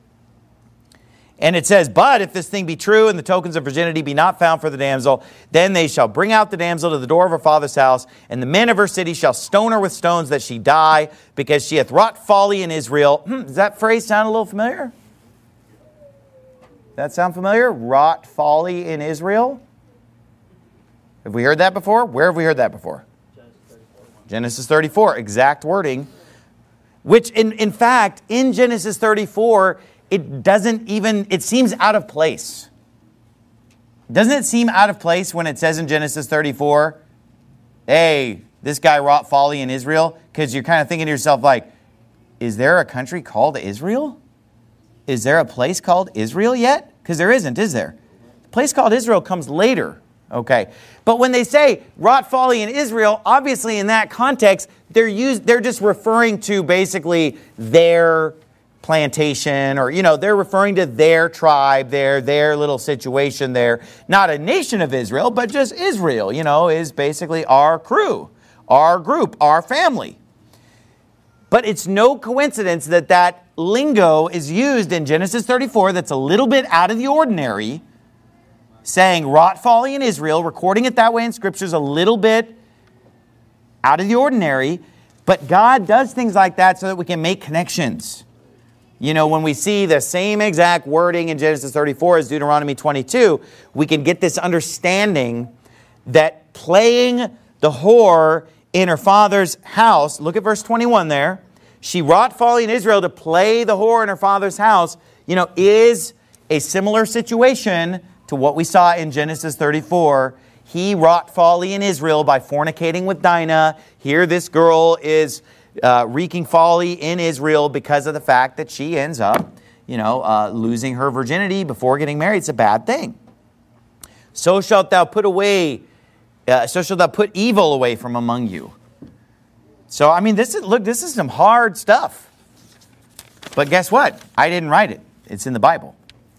[SPEAKER 4] And it says, but if this thing be true and the tokens of virginity be not found for the damsel, then they shall bring out the damsel to the door of her father's house, and the men of her city shall stone her with stones that she die, because she hath wrought folly in Israel. Hmm, does that phrase sound a little familiar? Does that sound familiar? Wrought folly in Israel? Have we heard that before? Where have we heard that before? Genesis thirty-four, exact wording. Which, in, in fact, in Genesis thirty-four, it doesn't even, it seems out of place. Doesn't it seem out of place when it says in Genesis thirty-four, hey, this guy wrought folly in Israel? Because you're kind of thinking to yourself like, is there a country called Israel? Is there a place called Israel yet? Because there isn't, is there? The place called Israel comes later. Okay. But when they say wrought folly in Israel, obviously in that context, they're used, they're just referring to basically their plantation, or, you know, they're referring to their tribe, their, their little situation there. Not a nation of Israel, but just Israel, you know, is basically our crew, our group, our family. But it's no coincidence that that lingo is used in Genesis thirty-four that's a little bit out of the ordinary, saying wrought folly in Israel, recording it that way in Scripture is a little bit out of the ordinary, but God does things like that so that we can make connections. You know, when we see the same exact wording in Genesis thirty-four as Deuteronomy twenty-two, we can get this understanding that playing the whore in her father's house, look at verse twenty-one there, she wrought folly in Israel to play the whore in her father's house, you know, is a similar situation to what we saw in Genesis thirty-four. He wrought folly in Israel by fornicating with Dinah. Here this girl is uh, wreaking folly in Israel because of the fact that she ends up, you know, uh, losing her virginity before getting married. It's a bad thing. So shalt thou put away, uh, so shalt thou put evil away from among you. So, I mean, this is, look, this is some hard stuff. But guess what? I didn't write it. It's in the Bible.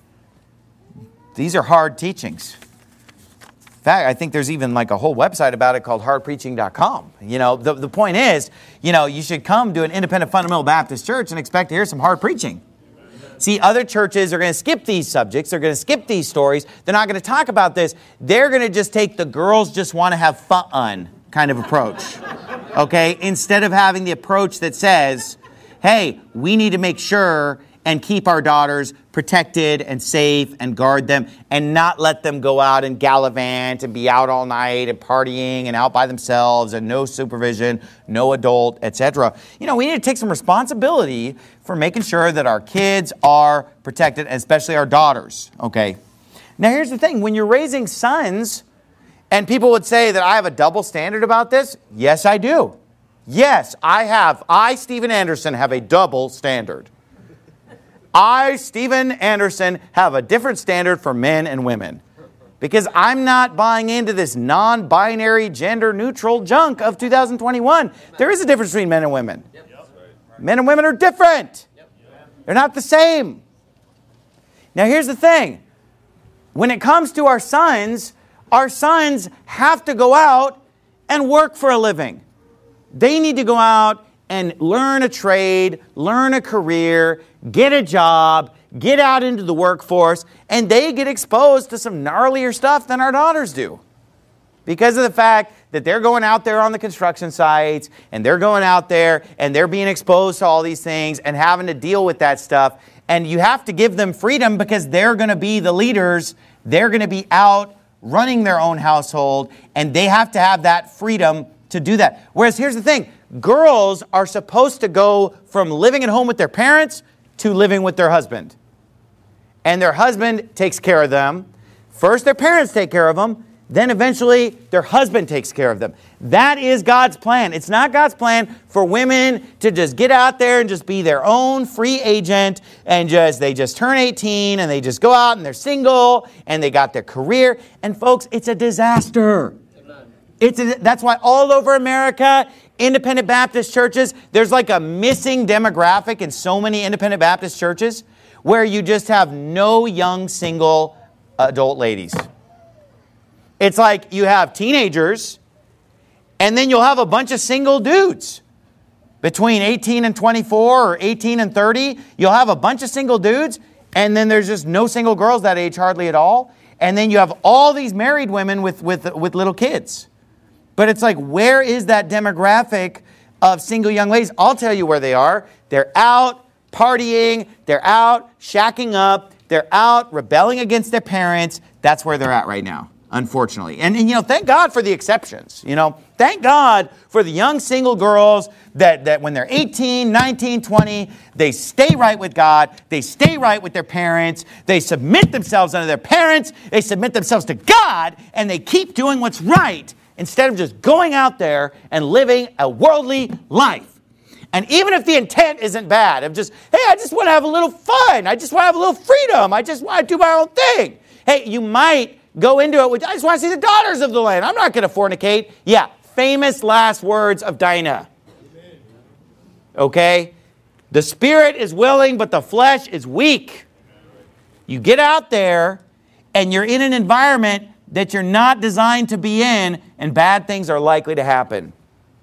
[SPEAKER 4] These are hard teachings. In fact, I think there's even like a whole website about it called hard preaching dot com. You know, the, the point is, you know, you should come to an independent fundamental Baptist church and expect to hear some hard preaching. See, other churches are going to skip these subjects. They're going to skip these stories. They're not going to talk about this. They're going to just take the girls just want to have fun kind of approach. Okay? Instead of having the approach that says, hey, we need to make sure and keep our daughters protected and safe and guard them and not let them go out and gallivant and be out all night and partying and out by themselves and no supervision, no adult, et cetera. You know, we need to take some responsibility for making sure that our kids are protected, especially our daughters. Okay. Now, here's the thing. When you're raising sons, and people would say that I have a double standard about this, yes, I do. Yes, I have. I, Stephen Anderson, have a double standard. I, Stephen Anderson, have a different standard for men and women. Because I'm not buying into this non-binary, gender-neutral junk of two thousand twenty-one. There is a difference between men and women. Men and women are different. They're not the same. Now, here's the thing. When it comes to our sons, our sons have to go out and work for a living. They need to go out and learn a trade, learn a career, get a job, get out into the workforce, and they get exposed to some gnarlier stuff than our daughters do. Because of the fact that they're going out there on the construction sites, and they're going out there, and they're being exposed to all these things, and having to deal with that stuff. And you have to give them freedom because they're going to be the leaders. They're going to be out running their own household, and they have to have that freedom to do that. Whereas here's the thing. Girls are supposed to go from living at home with their parents to living with their husband. And their husband takes care of them. First, their parents take care of them. Then eventually their husband takes care of them. That is God's plan. It's not God's plan for women to just get out there and just be their own free agent and just they just turn eighteen and they just go out and they're single and they got their career. And folks, it's a disaster. It's a, that's why all over America, independent Baptist churches, there's like a missing demographic in so many independent Baptist churches where you just have no young single adult ladies. It's like you have teenagers, and then you'll have a bunch of single dudes. Between eighteen and twenty-four or eighteen and thirty, you'll have a bunch of single dudes, and then there's just no single girls that age hardly at all. And then you have all these married women with, with, with little kids. But it's like, where is that demographic of single young ladies? I'll tell you where they are. They're out partying. They're out shacking up. They're out rebelling against their parents. That's where they're at right now, unfortunately. And, and, you know, thank God for the exceptions. You know, thank God for the young single girls that, that when they're eighteen, nineteen, twenty, they stay right with God. They stay right with their parents. They submit themselves unto their parents. They submit themselves to God, and they keep doing what's right instead of just going out there and living a worldly life. And even if the intent isn't bad, of just, hey, I just want to have a little fun. I just want to have a little freedom. I just want to do my own thing. Hey, you might go into it with, I just want to see the daughters of the land. I'm not going to fornicate. Yeah, famous last words of Dinah. Okay? The spirit is willing, but the flesh is weak. You get out there, and you're in an environment that you're not designed to be in, and bad things are likely to happen.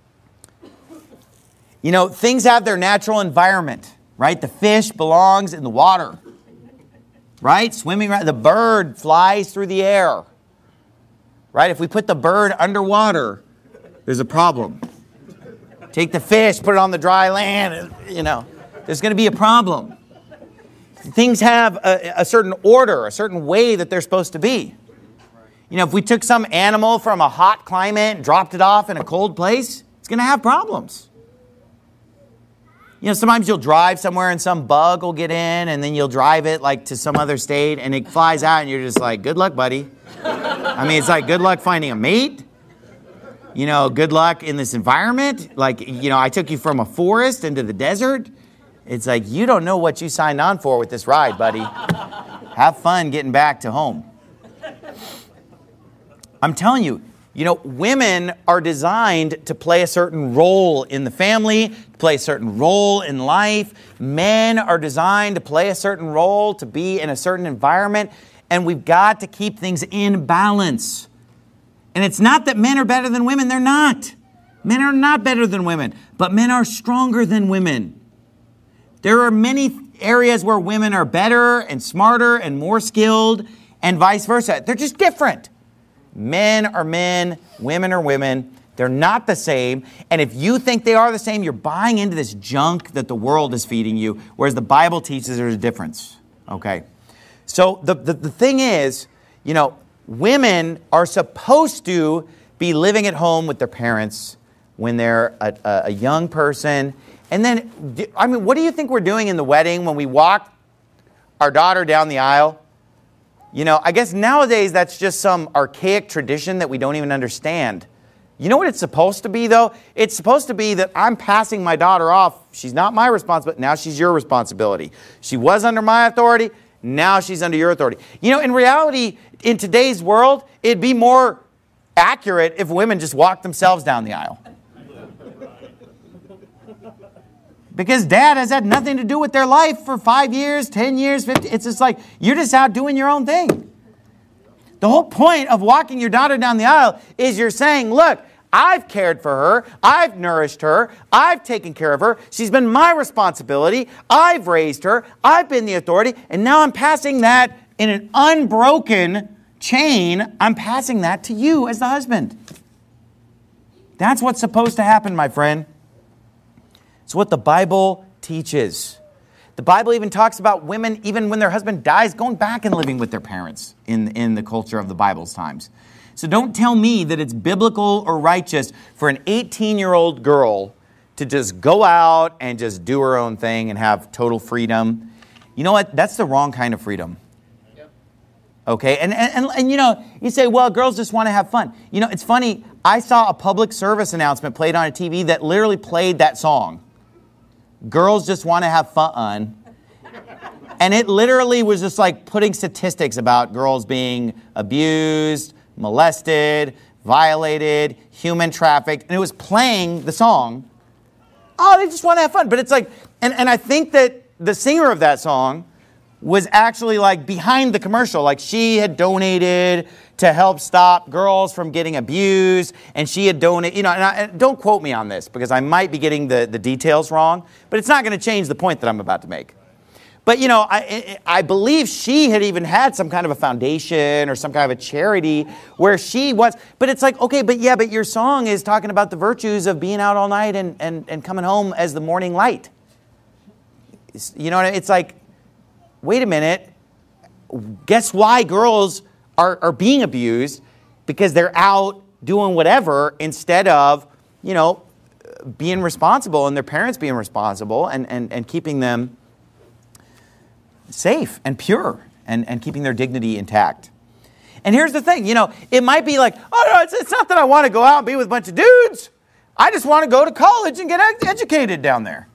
[SPEAKER 4] You know, things have their natural environment, right? The fish belongs in the water, right? Swimming around. The bird flies through the air, right? If we put the bird underwater, there's a problem. Take the fish, put it on the dry land, you know, there's going to be a problem. Things have a, a certain order, a certain way that they're supposed to be. You know, if we took some animal from a hot climate and dropped it off in a cold place, it's going to have problems. You know, sometimes you'll drive somewhere and some bug will get in, and then you'll drive it like to some other state and it flies out and you're just like, good luck, buddy. I mean, it's like, good luck finding a mate. You know, good luck in this environment. Like, you know, I took you from a forest into the desert. It's like, you don't know what you signed on for with this ride, buddy. Have fun getting back to home. I'm telling you, you know, women are designed to play a certain role in the family, to play a certain role in life. Men are designed to play a certain role, to be in a certain environment. And we've got to keep things in balance. And it's not that men are better than women. They're not. Men are not better than women. But men are stronger than women. There are many areas where women are better and smarter and more skilled and vice versa. They're just different. Men are men, women are women. They're not the same. And if you think they are the same, you're buying into this junk that the world is feeding you, whereas the Bible teaches there's a difference. Okay? So the, the, the thing is, you know, women are supposed to be living at home with their parents when they're a, a, a young person. And then, I mean, what do you think we're doing in the wedding when we walk our daughter down the aisle? You know, I guess nowadays that's just some archaic tradition that we don't even understand. You know what it's supposed to be, though? It's supposed to be that I'm passing my daughter off. She's not my responsibility. Now she's your responsibility. She was under my authority. Now she's under your authority. You know, in reality, in today's world, it'd be more accurate if women just walked themselves down the aisle. Because dad has had nothing to do with their life for five years, ten years, fifty. It's just like, you're just out doing your own thing. The whole point of walking your daughter down the aisle is you're saying, look, I've cared for her. I've nourished her. I've taken care of her. She's been my responsibility. I've raised her. I've been the authority. And now I'm passing that in an unbroken chain. I'm passing that to you as the husband. That's what's supposed to happen, my friend. It's what the Bible teaches. The Bible even talks about women, even when their husband dies, going back and living with their parents in, in the culture of the Bible's times. So don't tell me that it's biblical or righteous for an eighteen-year-old girl to just go out and just do her own thing and have total freedom. You know what? That's the wrong kind of freedom. Yep. Okay, and, and, and, and you know, you say, well, girls just want to have fun. You know, it's funny, I saw a public service announcement played on a T V that literally played that song. Girls just want to have fun. And it literally was just like putting statistics about girls being abused, molested, violated, human trafficked, and it was playing the song. Oh, they just want to have fun. But it's like, and, and I think that the singer of that song was actually like behind the commercial. Like she had donated to help stop girls from getting abused, and she had donated, you know, and, I, and don't quote me on this because I might be getting the, the details wrong, but it's not going to change the point that I'm about to make. But, you know, I, I believe she had even had some kind of a foundation or some kind of a charity where she was, but it's like, okay, but yeah, but your song is talking about the virtues of being out all night and, and, and coming home as the morning light. It's, you know what I mean? It's like, wait a minute, guess why girls are, are being abused? Because they're out doing whatever instead of, you know, being responsible and their parents being responsible and, and, and keeping them safe and pure and, and keeping their dignity intact. And here's the thing, you know, it might be like, oh no, it's, it's not that I want to go out and be with a bunch of dudes. I just want to go to college and get ed- educated down there.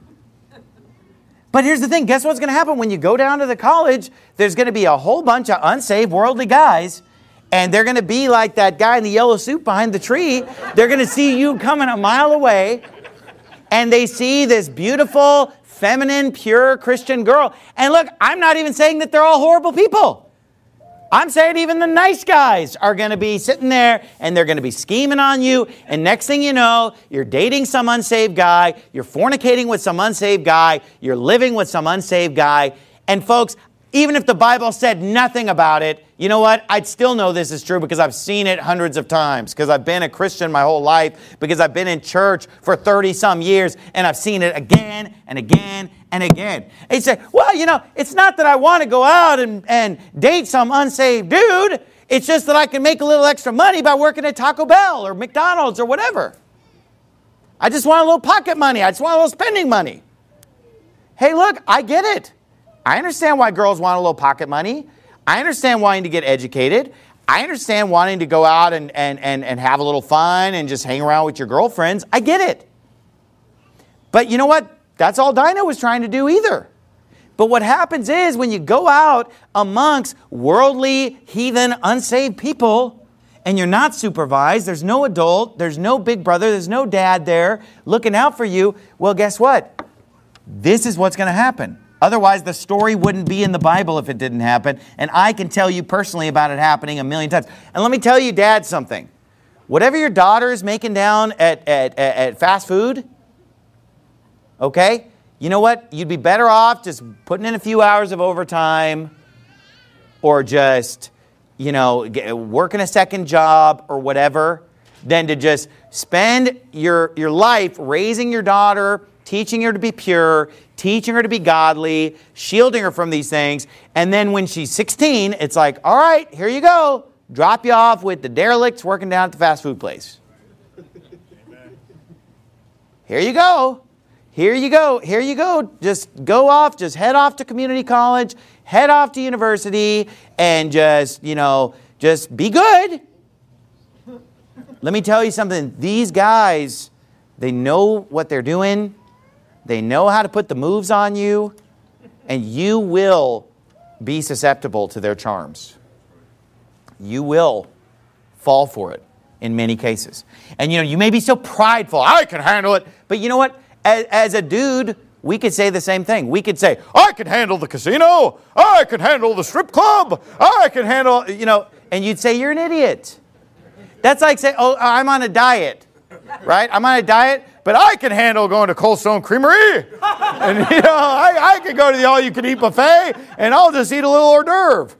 [SPEAKER 4] But here's the thing, guess what's going to happen when you go down to the college? There's going to be a whole bunch of unsaved worldly guys, and they're going to be like that guy in the yellow suit behind the tree. They're going to see you coming a mile away, and they see this beautiful, feminine, pure Christian girl. And look, I'm not even saying that they're all horrible people. I'm saying even the nice guys are going to be sitting there and they're going to be scheming on you. And next thing you know, you're dating some unsaved guy. You're fornicating with some unsaved guy. You're living with some unsaved guy. And folks, even if the Bible said nothing about it, you know what? I'd still know this is true because I've seen it hundreds of times, because I've been a Christian my whole life, because I've been in church for thirty some years, and I've seen it again and again and again. And you say, well, you know, it's not that I want to go out and, and date some unsaved dude. It's just that I can make a little extra money by working at Taco Bell or McDonald's or whatever. I just want a little pocket money. I just want a little spending money. Hey, look, I get it. I understand why girls want a little pocket money. I understand wanting to get educated. I understand wanting to go out and, and, and, and have a little fun and just hang around with your girlfriends. I get it. But you know what? That's all Dinah was trying to do either. But what happens is when you go out amongst worldly, heathen, unsaved people, and you're not supervised, there's no adult, there's no big brother, there's no dad there looking out for you, well, guess what? This is what's going to happen. Otherwise, the story wouldn't be in the Bible if it didn't happen. And I can tell you personally about it happening a million times. And let me tell you, Dad, something. Whatever your daughter is making down at, at, at, at fast food, okay, you know what? You'd be better off just putting in a few hours of overtime or just, you know, get, working a second job or whatever than to just spend your, your life raising your daughter, teaching her to be pure, teaching her to be godly, shielding her from these things. And then when she's sixteen, it's like, all right, here you go. Drop you off with the derelicts working down at the fast food place. Amen. Here you go. Here you go. Here you go. Just go off. Just head off to community college. Head off to university. And just, you know, just be good. Let me tell you something. These guys, they know what they're doing. They know how to put the moves on you, and you will be susceptible to their charms. You will fall for it in many cases. And you know, you may be so prideful, I can handle it. But you know what? As, as a dude, we could say the same thing. We could say, I can handle the casino. I can handle the strip club. I can handle, you know, and you'd say, you're an idiot. That's like saying, oh, I'm on a diet, right? I'm on a diet. But I can handle going to Cold Stone Creamery. And, you know, I, I can go to the all-you-can-eat buffet, and I'll just eat a little hors d'oeuvre.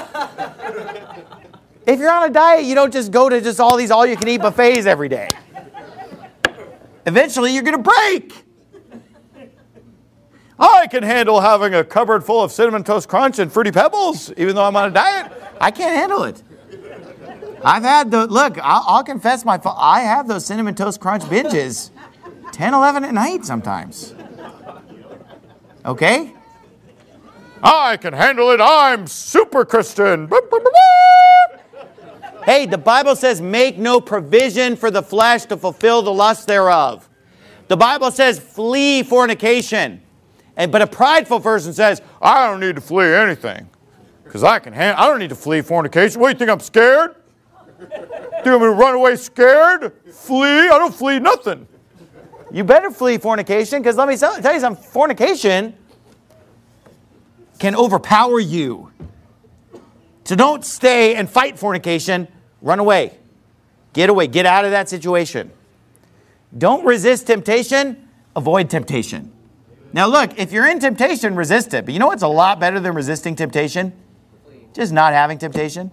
[SPEAKER 4] If you're on a diet, you don't just go to just all these all-you-can-eat buffets every day. Eventually, you're going to break. I can handle having a cupboard full of Cinnamon Toast Crunch and Fruity Pebbles, even though I'm on a diet. I can't handle it. I've had the, look, I'll, I'll confess my fault. I have those Cinnamon Toast Crunch binges. ten, eleven at night sometimes. Okay?
[SPEAKER 7] I can handle it. I'm super Christian.
[SPEAKER 4] Hey, the Bible says, make no provision for the flesh to fulfill the lust thereof. The Bible says, flee fornication. And, but a prideful person says, I don't need to flee anything. Because I can handle, I don't need to flee fornication. What, do you think I'm scared? Do you want me to run away scared? Flee? I don't flee nothing. You better flee fornication, because let me tell you something, fornication can overpower you. So don't stay and fight fornication. Run away. Get away. Get out of that situation. Don't resist temptation. Avoid temptation. Now look, if you're in temptation, resist it. But you know what's a lot better than resisting temptation? Just not having temptation.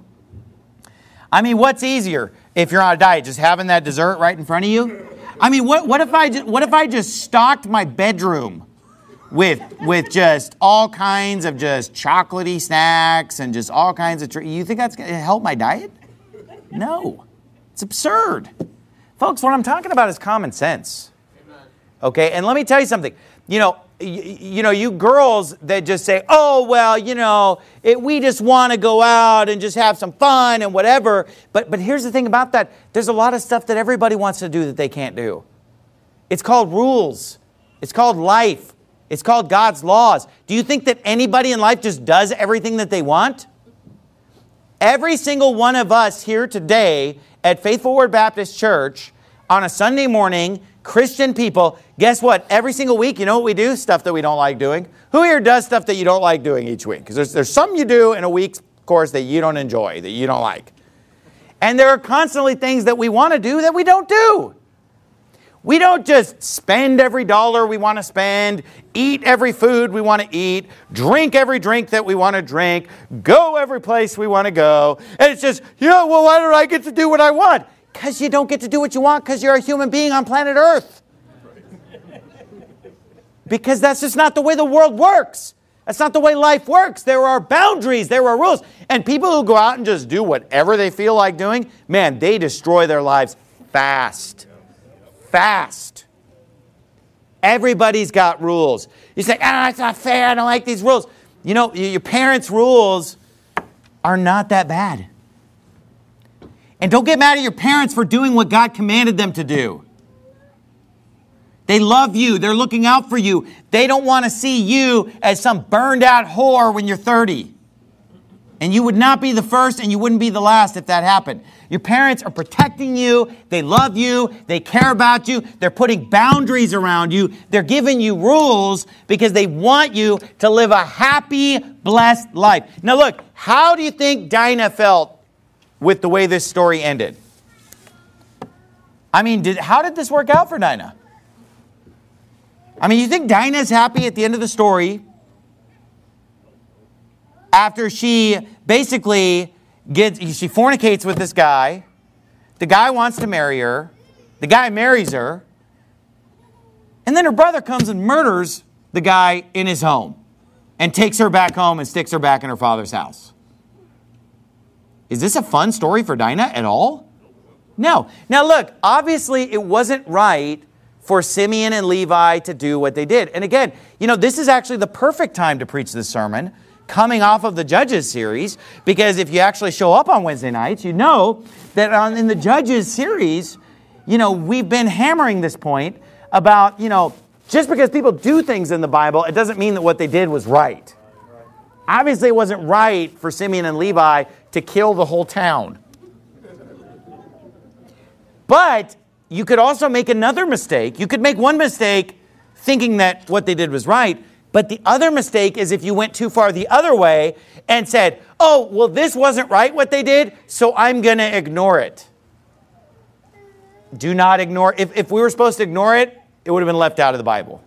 [SPEAKER 4] I mean, what's easier if you're on a diet? Just having that dessert right in front of you? I mean, what, what if I just, what if I just stocked my bedroom with with just all kinds of just chocolatey snacks and just all kinds of... Tr- you think that's going to help my diet? No. It's absurd. Folks, what I'm talking about is common sense. Okay, and let me tell you something. You know, you, you know, you girls that just say, oh, well, you know, it, we just want to go out and just have some fun and whatever. But, but here's the thing about that. There's a lot of stuff that everybody wants to do that they can't do. It's called rules. It's called life. It's called God's laws. Do you think that anybody in life just does everything that they want? Every single one of us here today at Faithful Word Baptist Church on a Sunday morning, Christian people, guess what? Every single week, you know what we do? Stuff that we don't like doing. Who here does stuff that you don't like doing each week? Because there's, there's some you do in a week's course that you don't enjoy, that you don't like. And there are constantly things that we want to do that we don't do. We don't just spend every dollar we want to spend, eat every food we want to eat, drink every drink that we want to drink, go every place we want to go. And it's just, yeah, well, why don't I get to do what I want? Because you don't get to do what you want because you're a human being on planet Earth. Because that's just not the way the world works. That's not the way life works. There are boundaries. There are rules. And people who go out and just do whatever they feel like doing, man, they destroy their lives fast. Fast. Everybody's got rules. You say, ah, it's not fair. I don't like these rules. You know, your parents' rules are not that bad. And don't get mad at your parents for doing what God commanded them to do. They love you. They're looking out for you. They don't want to see you as some burned out whore when you're thirty. And you would not be the first and you wouldn't be the last if that happened. Your parents are protecting you. They love you. They care about you. They're putting boundaries around you. They're giving you rules because they want you to live a happy, blessed life. Now look, how do you think Dinah felt with the way this story ended? I mean, did, how did this work out for Dinah? I mean, you think Dinah's happy at the end of the story after she basically gets, she fornicates with this guy. The guy wants to marry her. The guy marries her. And then her brother comes and murders the guy in his home and takes her back home and sticks her back in her father's house. Is this a fun story for Dinah at all? No. Now look, obviously it wasn't right for Simeon and Levi to do what they did. And again, you know, this is actually the perfect time to preach this sermon, coming off of the Judges series, because if you actually show up on Wednesday nights, you know that on, in the Judges series, you know, we've been hammering this point about, you know, just because people do things in the Bible, it doesn't mean that what they did was right. Obviously, it wasn't right for Simeon and Levi to kill the whole town. But you could also make another mistake. You could make one mistake thinking that what they did was right, but the other mistake is if you went too far the other way and said, oh, well, this wasn't right what they did, so I'm going to ignore it. Do not ignore. If, if we were supposed to ignore it, it would have been left out of the Bible.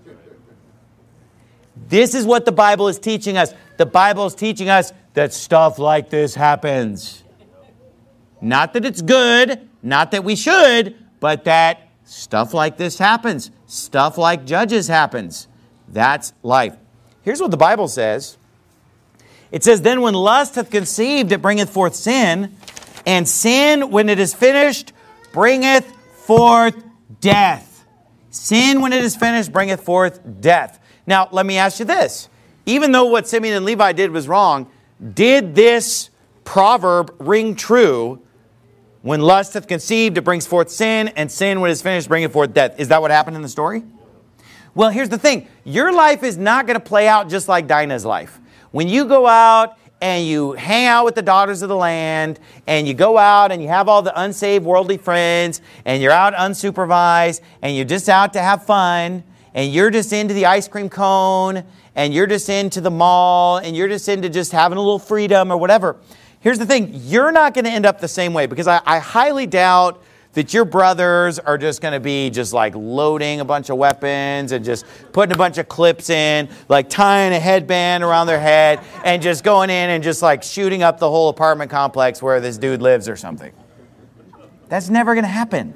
[SPEAKER 4] This is what the Bible is teaching us. The Bible is teaching us that stuff like this happens. Not that it's good, not that we should, but that stuff like this happens. Stuff like Judges happens. That's life. Here's what the Bible says. It says, then when lust hath conceived, it bringeth forth sin, and sin, when it is finished, bringeth forth death. Sin, when it is finished, bringeth forth death. Now, let me ask you this. even though what Simeon and Levi did was wrong, did this proverb ring true? When lust hath conceived, it brings forth sin, and sin, when it is finished, bringeth forth death. Is that what happened in the story? Well, here's the thing. Your life is not going to play out just like Dinah's life. When you go out and you hang out with the daughters of the land, and you go out and you have all the unsaved worldly friends, and you're out unsupervised, and you're just out to have fun, and you're just into the ice cream cone, and you're just into the mall, and you're just into just having a little freedom or whatever. Here's the thing. You're not going to end up the same way, because I, I highly doubt that your brothers are just going to be just like loading a bunch of weapons and just putting a bunch of clips in, like tying a headband around their head and just going in and just like shooting up the whole apartment complex where this dude lives or something. That's never going to happen.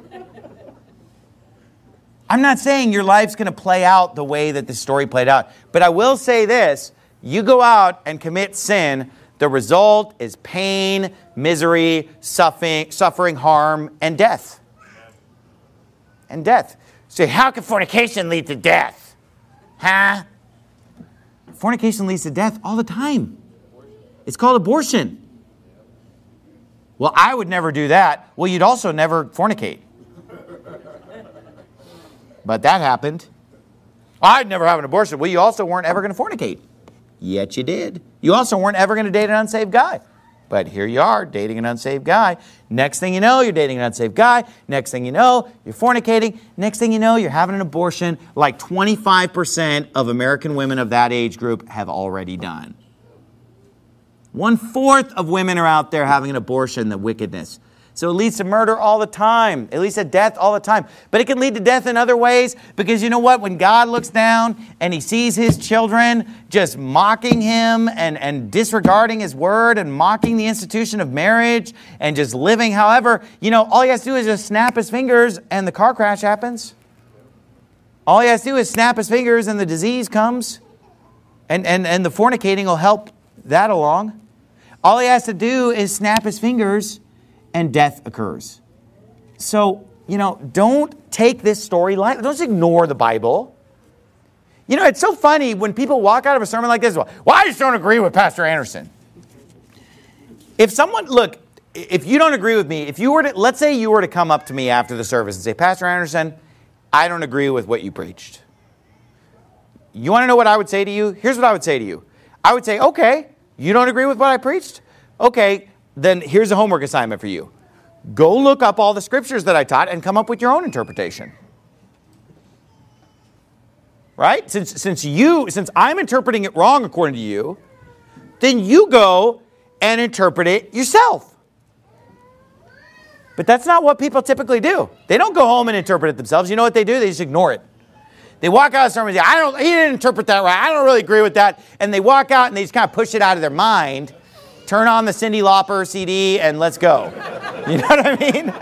[SPEAKER 4] I'm not saying your life's going to play out the way that the story played out, but I will say this. You go out and commit sin, the result is pain, misery, suffering, suffering, harm, and death. And death. So how can fornication lead to death? Huh? Fornication leads to death all the time. It's called abortion. Well, I would never do that. Well, you'd also never fornicate. But that happened. I'd never have an abortion. Well, you also weren't ever going to fornicate. Yet you did. You also weren't ever going to date an unsaved guy. But here you are, dating an unsaved guy. Next thing you know, you're dating an unsaved guy. Next thing you know, you're fornicating. Next thing you know, you're having an abortion like twenty-five percent of American women of that age group have already done. One-fourth of women are out there having an abortion, the wickedness. So it leads to murder all the time. It leads to death all the time. But it can lead to death in other ways, because you know what? When God looks down and he sees his children just mocking him and, and disregarding his word and mocking the institution of marriage and just living however, you know, all he has to do is just snap his fingers and the car crash happens. All he has to do is snap his fingers and the disease comes. And, and, and the fornicating will help that along. All he has to do is snap his fingers and death occurs. So, you know, don't take this story lightly. Don't just ignore the Bible. You know, it's so funny when people walk out of a sermon like this. Well, I just don't agree with Pastor Anderson. If someone, look, if you don't agree with me, if you were to, let's say you were to come up to me after the service and say, Pastor Anderson, I don't agree with what you preached. You want to know what I would say to you? Here's what I would say to you. I would say, okay, you don't agree with what I preached? Okay, then here's a homework assignment for you. Go look up all the scriptures that I taught and come up with your own interpretation. Right? Since, since you, since I'm interpreting it wrong according to you, then you go and interpret it yourself. But that's not what people typically do. They don't go home and interpret it themselves. You know what they do? They just ignore it. They walk out of the sermon and say, I don't, he didn't interpret that right. I don't really agree with that. And they walk out and they just kind of push it out of their mind. Turn on the Cyndi Lauper C D and let's go. You know what I mean?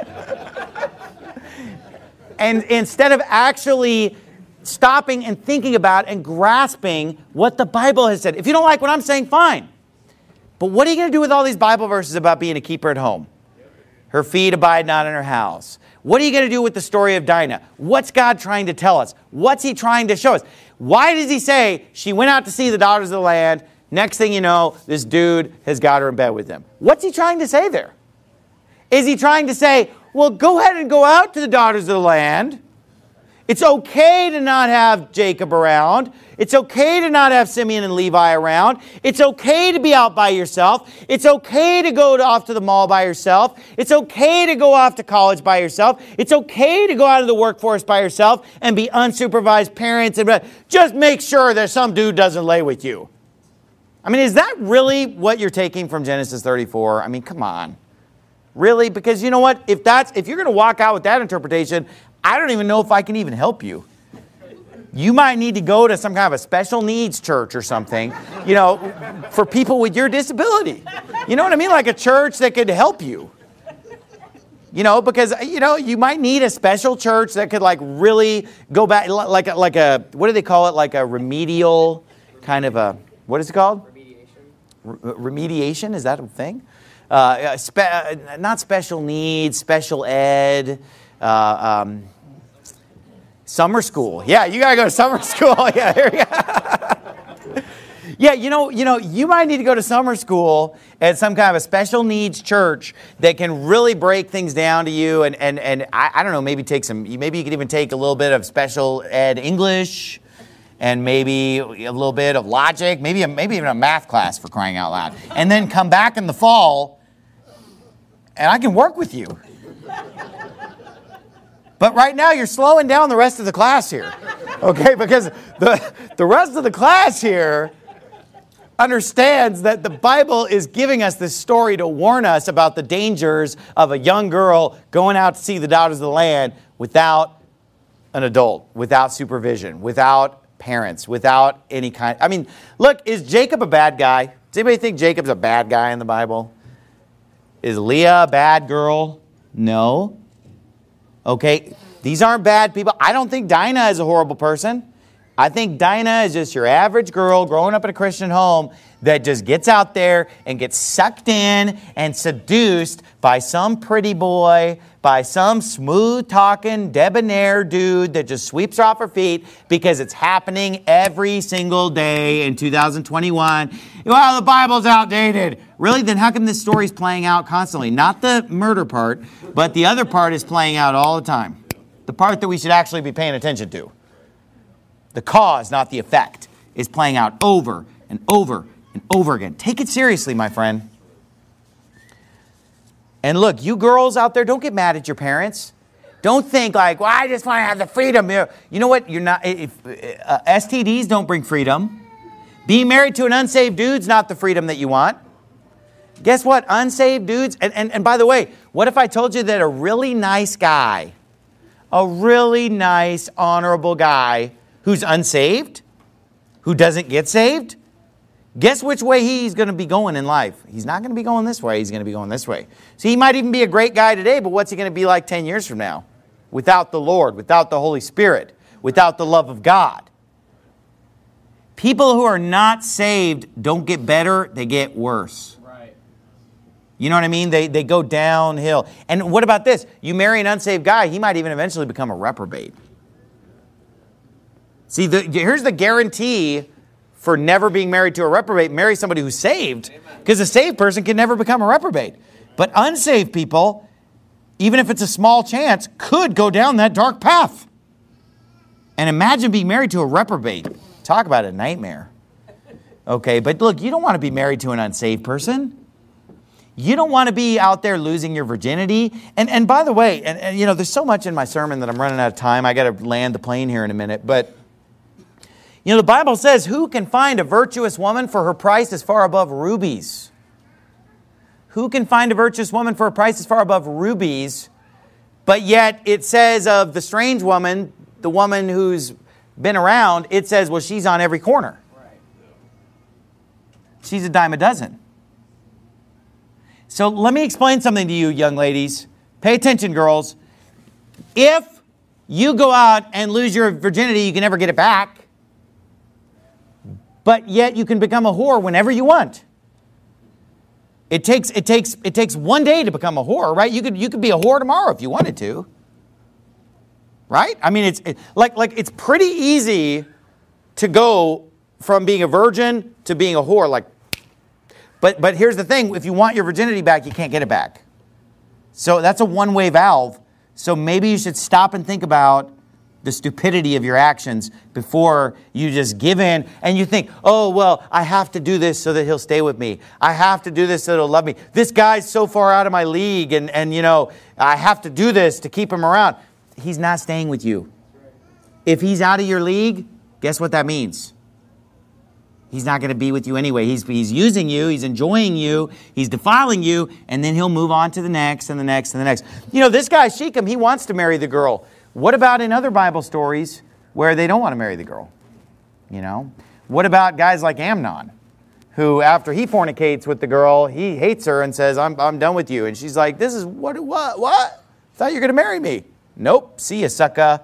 [SPEAKER 4] And instead of actually stopping and thinking about and grasping what the Bible has said. If you don't like what I'm saying, fine. But what are you going to do with all these Bible verses about being a keeper at home? Her feet abide not in her house. What are you going to do with the story of Dinah? What's God trying to tell us? What's he trying to show us? Why does he say she went out to see the daughters of the land? Next thing you know, this dude has got her in bed with him. What's he trying to say there? Is he trying to say, well, go ahead and go out to the daughters of the land. It's okay to not have Jacob around. It's okay to not have Simeon and Levi around. It's okay to be out by yourself. It's okay to go to, off to the mall by yourself. It's okay to go off to college by yourself. It's okay to go out of the workforce by yourself and be unsupervised parents. And just make sure that some dude doesn't lay with you. I mean, is that really what you're taking from Genesis thirty-four? I mean, come on. Really? Because you know what? If that's if you're going to walk out with that interpretation, I don't even know if I can even help you. You might need to go to some kind of a special needs church or something, you know, for people with your disability. You know what I mean? Like a church that could help you. You know, because, you know, you might need a special church that could like really go back, like a, like a, what do they call it? Like a remedial kind of a, what is it called? Remediation, is that a thing? Uh, spe- uh, not special needs, special ed, uh, um, summer school. Yeah, you got to go to summer school. Yeah, here you go. Yeah, you know, you know, you might need to go to summer school at some kind of a special needs church that can really break things down to you, and and and I, I don't know, maybe take some, maybe you could even take a little bit of special ed English, and maybe a little bit of logic, maybe a, maybe even a math class, for crying out loud, and then come back in the fall, and I can work with you. But right now, you're slowing down the rest of the class here, okay? Because the, the rest of the class here understands that the Bible is giving us this story to warn us about the dangers of a young girl going out to see the daughters of the land without an adult, without supervision, without parents, without any kind. I mean, look, is Jacob a bad guy? Does anybody think Jacob's a bad guy in the Bible? Is Leah a bad girl? No. Okay, these aren't bad people. I don't think Dinah is a horrible person. I think Dinah is just your average girl growing up in a Christian home that just gets out there and gets sucked in and seduced by some pretty boy, by some smooth-talking, debonair dude that just sweeps her off her feet because it's happening every single day in two thousand twenty-one. Well, the Bible's outdated. Really? Then how come this story's playing out constantly? Not the murder part, but the other part is playing out all the time. The part that we should actually be paying attention to. The cause, not the effect, is playing out over and over and over again. Take it seriously, my friend. And look, you girls out there, don't get mad at your parents. Don't think like, well, I just want to have the freedom. You know what? You're not. If, uh, S T Ds don't bring freedom. Being married to an unsaved dude's not the freedom that you want. Guess what? Unsaved dudes. And, and, and by the way, what if I told you that a really nice guy, a really nice, honorable guy who's unsaved, who doesn't get saved, guess which way he's going to be going in life? He's not going to be going this way. He's going to be going this way. So he might even be a great guy today, but what's he going to be like ten years from now? Without the Lord, without the Holy Spirit, without the love of God. People who are not saved don't get better, they get worse.
[SPEAKER 3] Right.
[SPEAKER 4] You know what I mean? They, they go downhill. And what about this? You marry an unsaved guy, he might even eventually become a reprobate. See, the, here's the guarantee for never being married to a reprobate. Marry somebody who's saved, because a saved person can never become a reprobate. But unsaved people, even if it's a small chance, could go down that dark path. And imagine being married to a reprobate. Talk about a nightmare. Okay, but look, you don't want to be married to an unsaved person. You don't want to be out there losing your virginity. And and by the way, and, and you know, there's so much in my sermon that I'm running out of time. I got to land the plane here in a minute. But, you know, the Bible says, who can find a virtuous woman, for her price is far above rubies? Who can find a virtuous woman for a price is far above rubies? But yet it says of the strange woman, the woman who's been around, it says, well, she's on every corner. She's a dime a dozen. So let me explain something to you, young ladies. Pay attention, girls. If you go out and lose your virginity, you can never get it back. But yet you can become a whore whenever you want. It takes, it takes, it takes one day to become a whore, right? You could, you could be a whore tomorrow if you wanted to. Right? I mean, it's it, like, like it's pretty easy to go from being a virgin to being a whore. Like, but but here's the thing: if you want your virginity back, you can't get it back. So that's a one-way valve. So maybe you should stop and think about the stupidity of your actions before you just give in and you think, oh, well, I have to do this so that he'll stay with me. I have to do this so that he'll love me. This guy's so far out of my league, and and you know, I have to do this to keep him around. He's not staying with you. If he's out of your league, guess what that means? He's not going to be with you anyway. He's, he's using you. He's enjoying you. He's defiling you. And then he'll move on to the next and the next and the next. You know, this guy, Shechem, he wants to marry the girl. What about in other Bible stories where they don't want to marry the girl? You know? What about guys like Amnon, who after he fornicates with the girl, he hates her and says, I'm, I'm done with you. And she's like, this is, what, what, what? I thought you were going to marry me. Nope. See ya, sucker.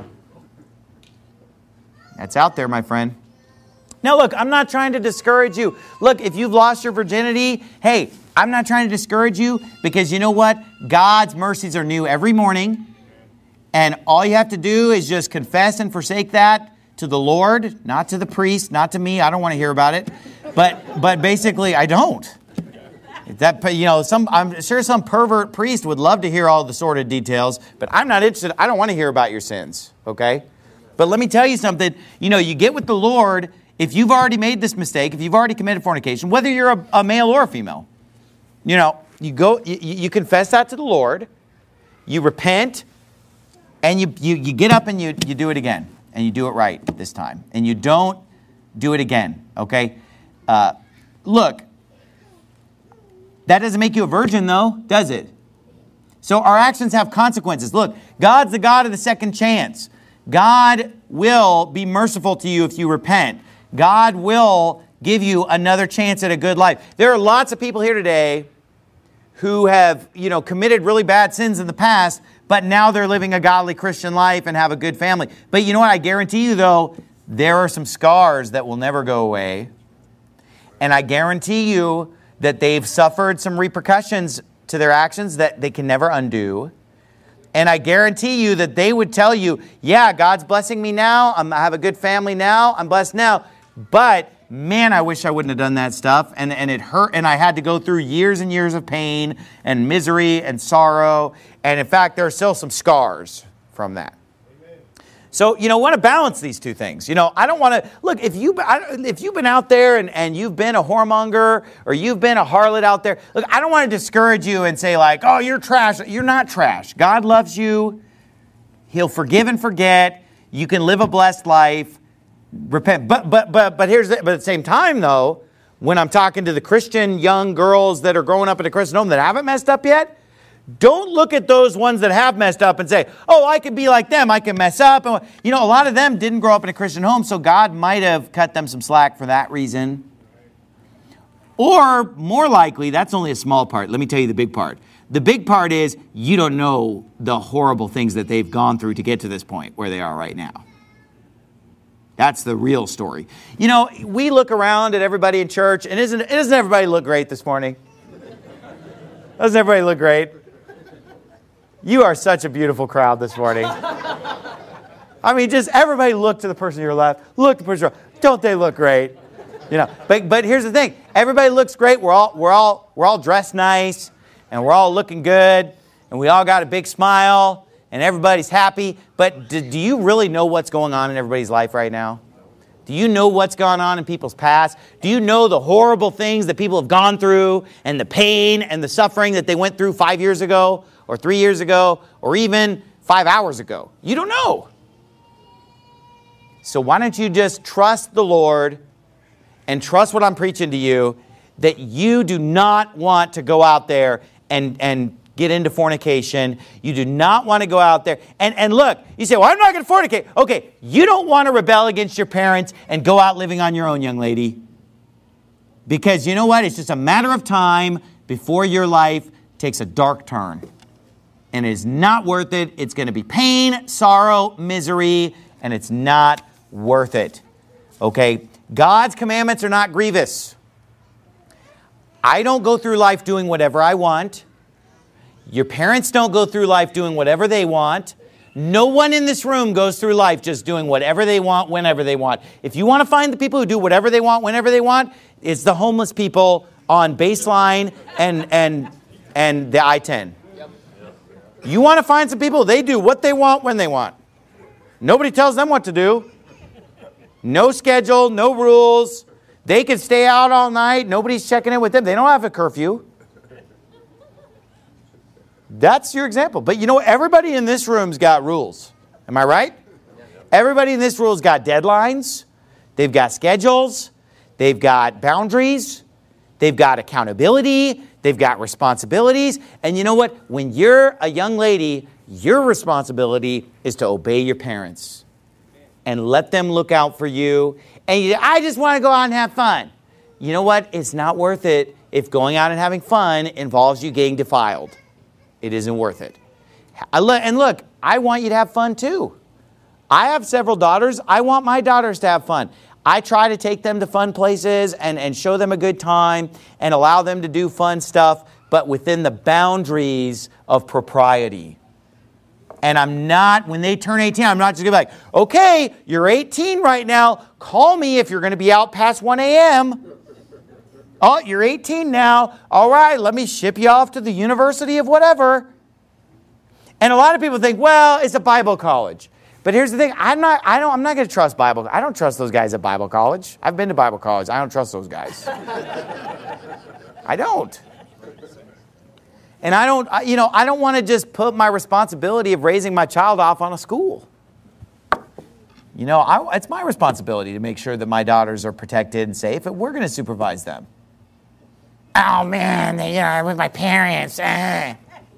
[SPEAKER 4] That's out there, my friend. Now, look, I'm not trying to discourage you. Look, if you've lost your virginity, hey, I'm not trying to discourage you, because you know what? God's mercies are new every morning. And all you have to do is just confess and forsake that. to the Lord, not to the priest, not to me. I don't want to hear about it. But but basically, I don't. That, you know, some I'm sure some pervert priest would love to hear all the sordid details, but I'm not interested. I don't want to hear about your sins, okay? But let me tell you something. You know, you get with the Lord, if you've already made this mistake, if you've already committed fornication, whether you're a, a male or a female, you know, you go, you, you confess that to the Lord, you repent, and you, you, you get up and you, you do it again, and you do it right this time, and you don't do it again, okay? Uh, look, that doesn't make you a virgin, though, does it? So our actions have consequences. Look, God's the God of the second chance. God will be merciful to you if you repent. God will give you another chance at a good life. There are lots of people here today who have, you know, committed really bad sins in the past, but now they're living a godly Christian life and have a good family. But you know what? I guarantee you, though, there are some scars that will never go away. And I guarantee you that they've suffered some repercussions to their actions that they can never undo. And I guarantee you that they would tell you, yeah, God's blessing me now. I'm, I have a good family now. I'm blessed now. But man, I wish I wouldn't have done that stuff. And, and it hurt. And I had to go through years and years of pain and misery and sorrow. And in fact, there are still some scars from that. So, you know, I want to balance these two things. You know, I don't want to, look, if, you, if you've been out there and, and you've been a whoremonger or you've been a harlot out there, look, I don't want to discourage you and say like, oh, you're trash. You're not trash. God loves you. He'll forgive and forget. You can live a blessed life. Repent. But, but, but, but here's the, but at the same time, though, when I'm talking to the Christian young girls that are growing up in a Christian home that haven't messed up yet, don't look at those ones that have messed up and say, oh, I could be like them. I can mess up. You know, a lot of them didn't grow up in a Christian home, so God might have cut them some slack for that reason. Or more likely, that's only a small part. Let me tell you the big part. The big part is you don't know the horrible things that they've gone through to get to this point where they are right now. That's the real story. You know, we look around at everybody in church, and isn't, doesn't everybody look great this morning? Doesn't everybody look great? You are such a beautiful crowd this morning. I mean, just everybody look to the person to your left. Look to the person to your right. Don't they look great? You know, but but here's the thing. Everybody looks great. We're all we're all we're all dressed nice, and we're all looking good, and we all got a big smile, and everybody's happy. But do, do you really know what's going on in everybody's life right now? Do you know what's gone on in people's past? Do you know the horrible things that people have gone through and the pain and the suffering that they went through five years ago or three years ago or even five hours ago? You don't know. So why don't you just trust the Lord and trust what I'm preaching to you, that you do not want to go out there and, and get into fornication. You do not want to go out there. And, and look, you say, well, I'm not going to fornicate. Okay, you don't want to rebel against your parents and go out living on your own, young lady. Because you know what? It's just a matter of time before your life takes a dark turn. And it is not worth it. It's going to be pain, sorrow, misery, and it's not worth it. Okay? God's commandments are not grievous. I don't go through life doing whatever I want. Your parents don't go through life doing whatever they want. No one in this room goes through life just doing whatever they want, whenever they want. If you want to find the people who do whatever they want, whenever they want, it's the homeless people on Baseline and, and, and the I ten. You want to find some people, they do what they want, when they want. Nobody tells them what to do. No schedule, no rules. They can stay out all night. Nobody's checking in with them. They don't have a curfew. That's your example. But you know, everybody in this room's got rules. Am I right? Everybody in this room's got deadlines. They've got schedules. They've got boundaries. They've got accountability. They've got responsibilities. And you know what? When you're a young lady, your responsibility is to obey your parents and let them look out for you. And you, I just want to go out and have fun. You know what? It's not worth it if going out and having fun involves you getting defiled. It isn't worth it. And look, I want you to have fun too. I have several daughters. I want my daughters to have fun. I try to take them to fun places and, and show them a good time and allow them to do fun stuff, but within the boundaries of propriety. And I'm not, when they turn eighteen, I'm not just going to be like, okay, you're eighteen right now. Call me if you're going to be out past one a.m. Oh, you're eighteen now. All right, let me ship you off to the University of whatever. And a lot of people think, well, it's a Bible college. But here's the thing, I'm not, I don't, I'm not going to trust Bible. I don't trust those guys at Bible college. I've been to Bible college. I don't trust those guys. I don't. And I don't, you know, I don't want to just put my responsibility of raising my child off on a school. You know, I, it's my responsibility to make sure that my daughters are protected and safe, and we're going to supervise them. Oh, man, they, you know, I'm with my parents. Eh.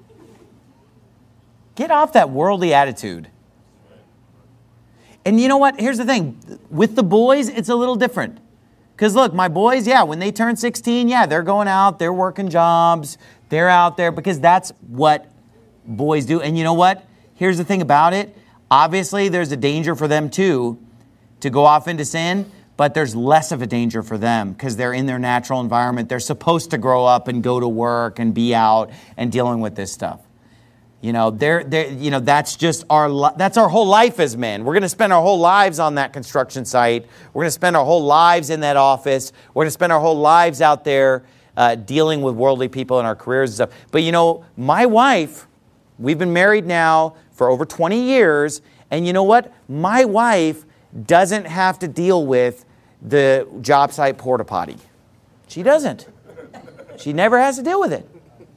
[SPEAKER 4] Get off that worldly attitude. And you know what? Here's the thing. With the boys, it's a little different. Because look, my boys, yeah, when they turn sixteen, yeah, they're going out, they're working jobs, they're out there because that's what boys do. And you know what? Here's the thing about it. Obviously, there's a danger for them too to go off into sin, but there's less of a danger for them because they're in their natural environment. They're supposed to grow up and go to work and be out and dealing with this stuff. You know, they're, they're, you know, that's just our, that's our whole life as men. We're going to spend our whole lives on that construction site. We're going to spend our whole lives in that office. We're going to spend our whole lives out there uh, dealing with worldly people in our careers and stuff. But, you know, my wife, we've been married now for over twenty years. And you know what? My wife doesn't have to deal with the job site porta potty. She doesn't. She never has to deal with it.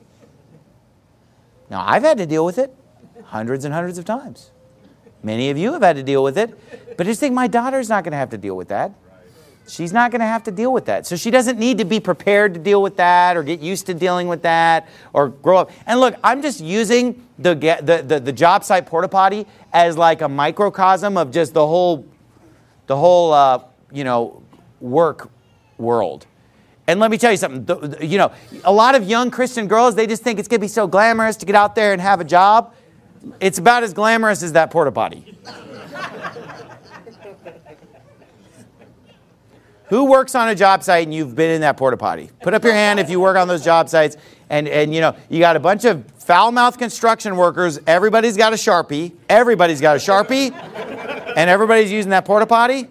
[SPEAKER 4] Now, I've had to deal with it hundreds and hundreds of times. Many of you have had to deal with it. But just think, my daughter's not going to have to deal with that. She's not going to have to deal with that. So she doesn't need to be prepared to deal with that or get used to dealing with that or grow up. And look, I'm just using the, the, the, the job site porta potty as like a microcosm of just the whole, the whole uh, you know, work world. And let me tell you something, the, the, you know, a lot of young Christian girls, they just think it's going to be so glamorous to get out there and have a job. It's about as glamorous as that porta potty. Who works on a job site and you've been in that porta potty? Put up your hand if you work on those job sites. And, and you know, you got a bunch of foul-mouthed construction workers. Everybody's got a Sharpie. Everybody's got a Sharpie. And everybody's using that porta potty.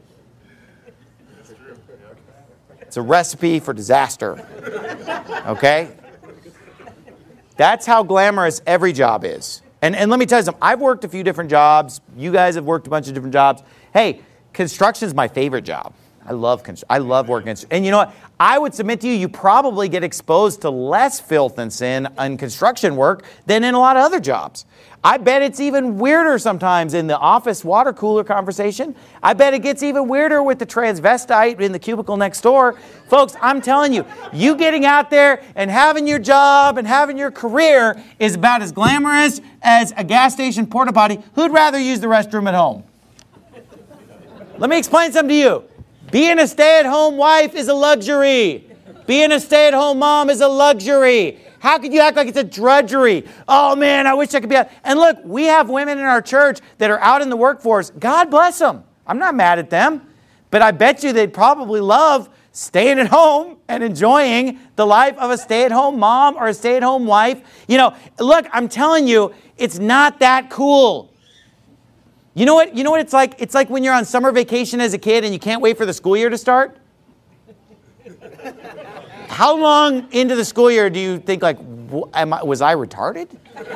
[SPEAKER 4] It's a recipe for disaster. Okay? That's how glamorous every job is. And, and let me tell you something. I've worked a few different jobs. You guys have worked a bunch of different jobs. Hey, construction is my favorite job. I love I love working. And you know what? I would submit to you, you probably get exposed to less filth and sin in construction work than in a lot of other jobs. I bet it's even weirder sometimes in the office water cooler conversation. I bet it gets even weirder with the transvestite in the cubicle next door. Folks, I'm telling you, you getting out there and having your job and having your career is about as glamorous as a gas station porta potty. Who'd rather use the restroom at home? Let me explain something to you. Being a stay-at-home wife is a luxury. Being a stay-at-home mom is a luxury. How could you act like it's a drudgery? Oh, man, I wish I could be out. And look, we have women in our church that are out in the workforce. God bless them. I'm not mad at them. But I bet you they'd probably love staying at home and enjoying the life of a stay-at-home mom or a stay-at-home wife. You know, look, I'm telling you, it's not that cool. You know what? You know what it's like? It's like when you're on summer vacation as a kid and you can't wait for the school year to start. How long into the school year do you think, like, am I, was I retarded?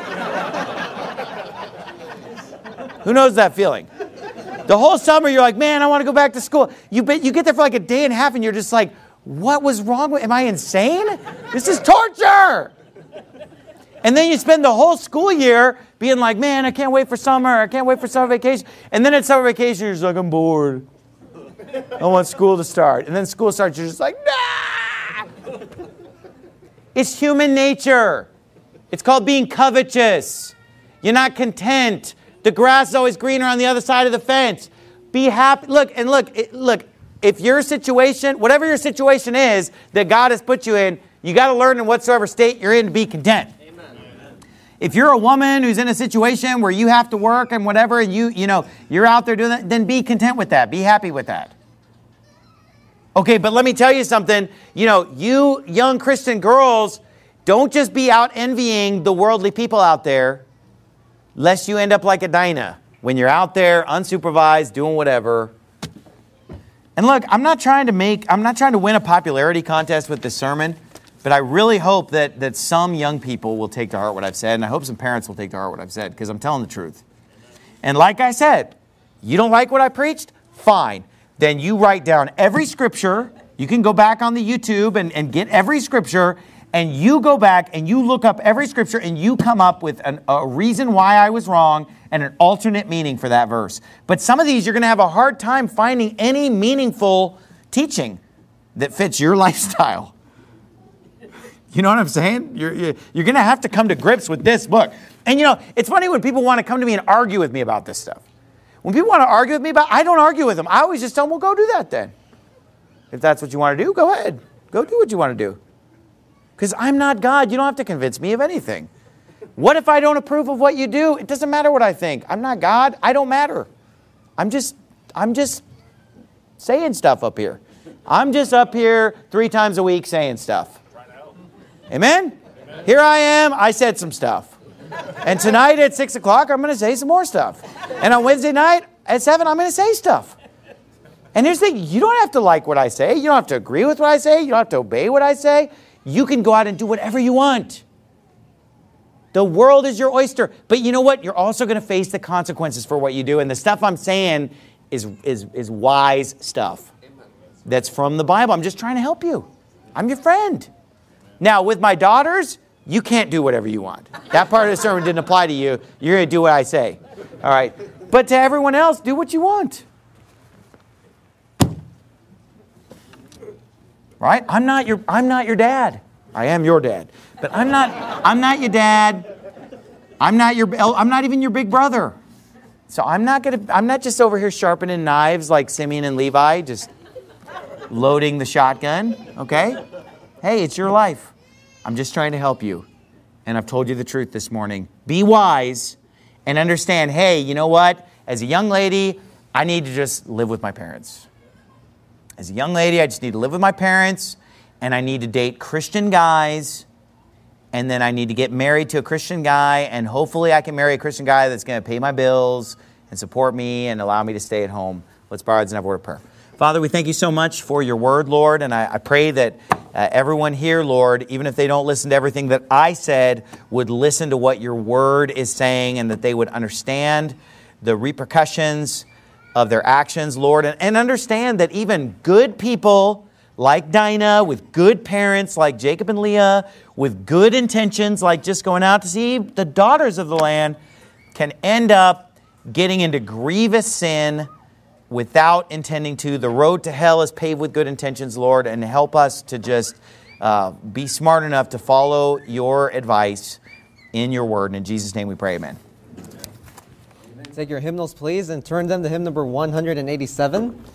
[SPEAKER 4] Who knows that feeling? The whole summer you're like, man, I want to go back to school. You bet you get there for like a day and a half and you're just like, what was wrong with? Am I insane? This is torture. And then you spend the whole school year being like, man, I can't wait for summer. I can't wait for summer vacation. And then at summer vacation, you're just like, I'm bored. I want school to start. And then school starts, you're just like, nah. It's human nature. It's called being covetous. You're not content. The grass is always greener on the other side of the fence. Be happy. Look, and look, it, look, if your situation, whatever your situation is that God has put you in, you got to learn in whatsoever state you're in to be content. If you're a woman who's in a situation where you have to work and whatever, and you, you know, you're out there doing that, then be content with that. Be happy with that. Okay, but let me tell you something. You know, you young Christian girls, don't just be out envying the worldly people out there. lest you end up like a Dinah when you're out there unsupervised, doing whatever. And look, I'm not trying to make, I'm not trying to win a popularity contest with this sermon, but I really hope that, that some young people will take to heart what I've said, and I hope some parents will take to heart what I've said, because I'm telling the truth. And like I said, you don't like what I preached? Fine. Then you write down every scripture. You can go back on the YouTube and, and get every scripture, and you go back and you look up every scripture and you come up with an, a reason why I was wrong and an alternate meaning for that verse. But some of these you're going to have a hard time finding any meaningful teaching that fits your lifestyle. You know what I'm saying? You're, you're, you're going to have to come to grips with this book. And you know, it's funny when people want to come to me and argue with me about this stuff. When people want to argue with me about it, I don't argue with them. I always just tell them, well, go do that then. If that's what you want to do, go ahead. Go do what you want to do. Because I'm not God. You don't have to convince me of anything. What if I don't approve of what you do? It doesn't matter what I think. I'm not God. I don't matter. I'm just, I'm just saying stuff up here. I'm just up here three times a week saying stuff. Amen? Amen? Here I am. I said some stuff. And tonight at six o'clock, I'm going to say some more stuff. And on Wednesday night at seven, I'm going to say stuff. And here's the thing. You don't have to like what I say. You don't have to agree with what I say. You don't have to obey what I say. You can go out and do whatever you want. The world is your oyster. But you know what? You're also going to face the consequences for what you do. And the stuff I'm saying is, is, is wise stuff. That's from the Bible. I'm just trying to help you. I'm your friend. Now, with my daughters, you can't do whatever you want. That part of the sermon didn't apply to you. You're going to do what I say. All right. But to everyone else, do what you want. Right? I'm not your I'm not your dad. I am your dad. But I'm not I'm not your dad. I'm not your I'm not even your big brother. So I'm not going to I'm not just over here sharpening knives like Simeon and Levi, just loading the shotgun, okay? Hey, it's your life. I'm just trying to help you. And I've told you the truth this morning. Be wise and understand, hey, you know what? As a young lady, I need to just live with my parents. As a young lady, I just need to live with my parents, and I need to date Christian guys, and then I need to get married to a Christian guy, and hopefully I can marry a Christian guy that's going to pay my bills and support me and allow me to stay at home. Let's bow our heads and have a word of prayer. Father, we thank you so much for your word, Lord, and I, I pray that uh, everyone here, Lord, even if they don't listen to everything that I said, would listen to what your word is saying, and that they would understand the repercussions of their actions, Lord, and, and understand that even good people like Dinah, with good parents like Jacob and Leah, with good intentions like just going out to see the daughters of the land, can end up getting into grievous sin without intending to. The road to hell is paved with good intentions, Lord, and help us to just uh, be smart enough to follow your advice in your word. And in Jesus' name we pray, amen.
[SPEAKER 3] Take your hymnals, please, and turn them to hymn number one hundred eighty-seven.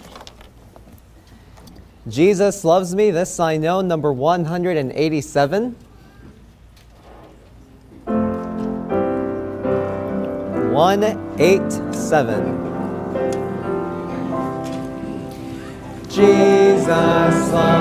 [SPEAKER 3] Jesus Loves Me, This I Know, number one hundred eighty-seven. one eighty-seven. Jesus loves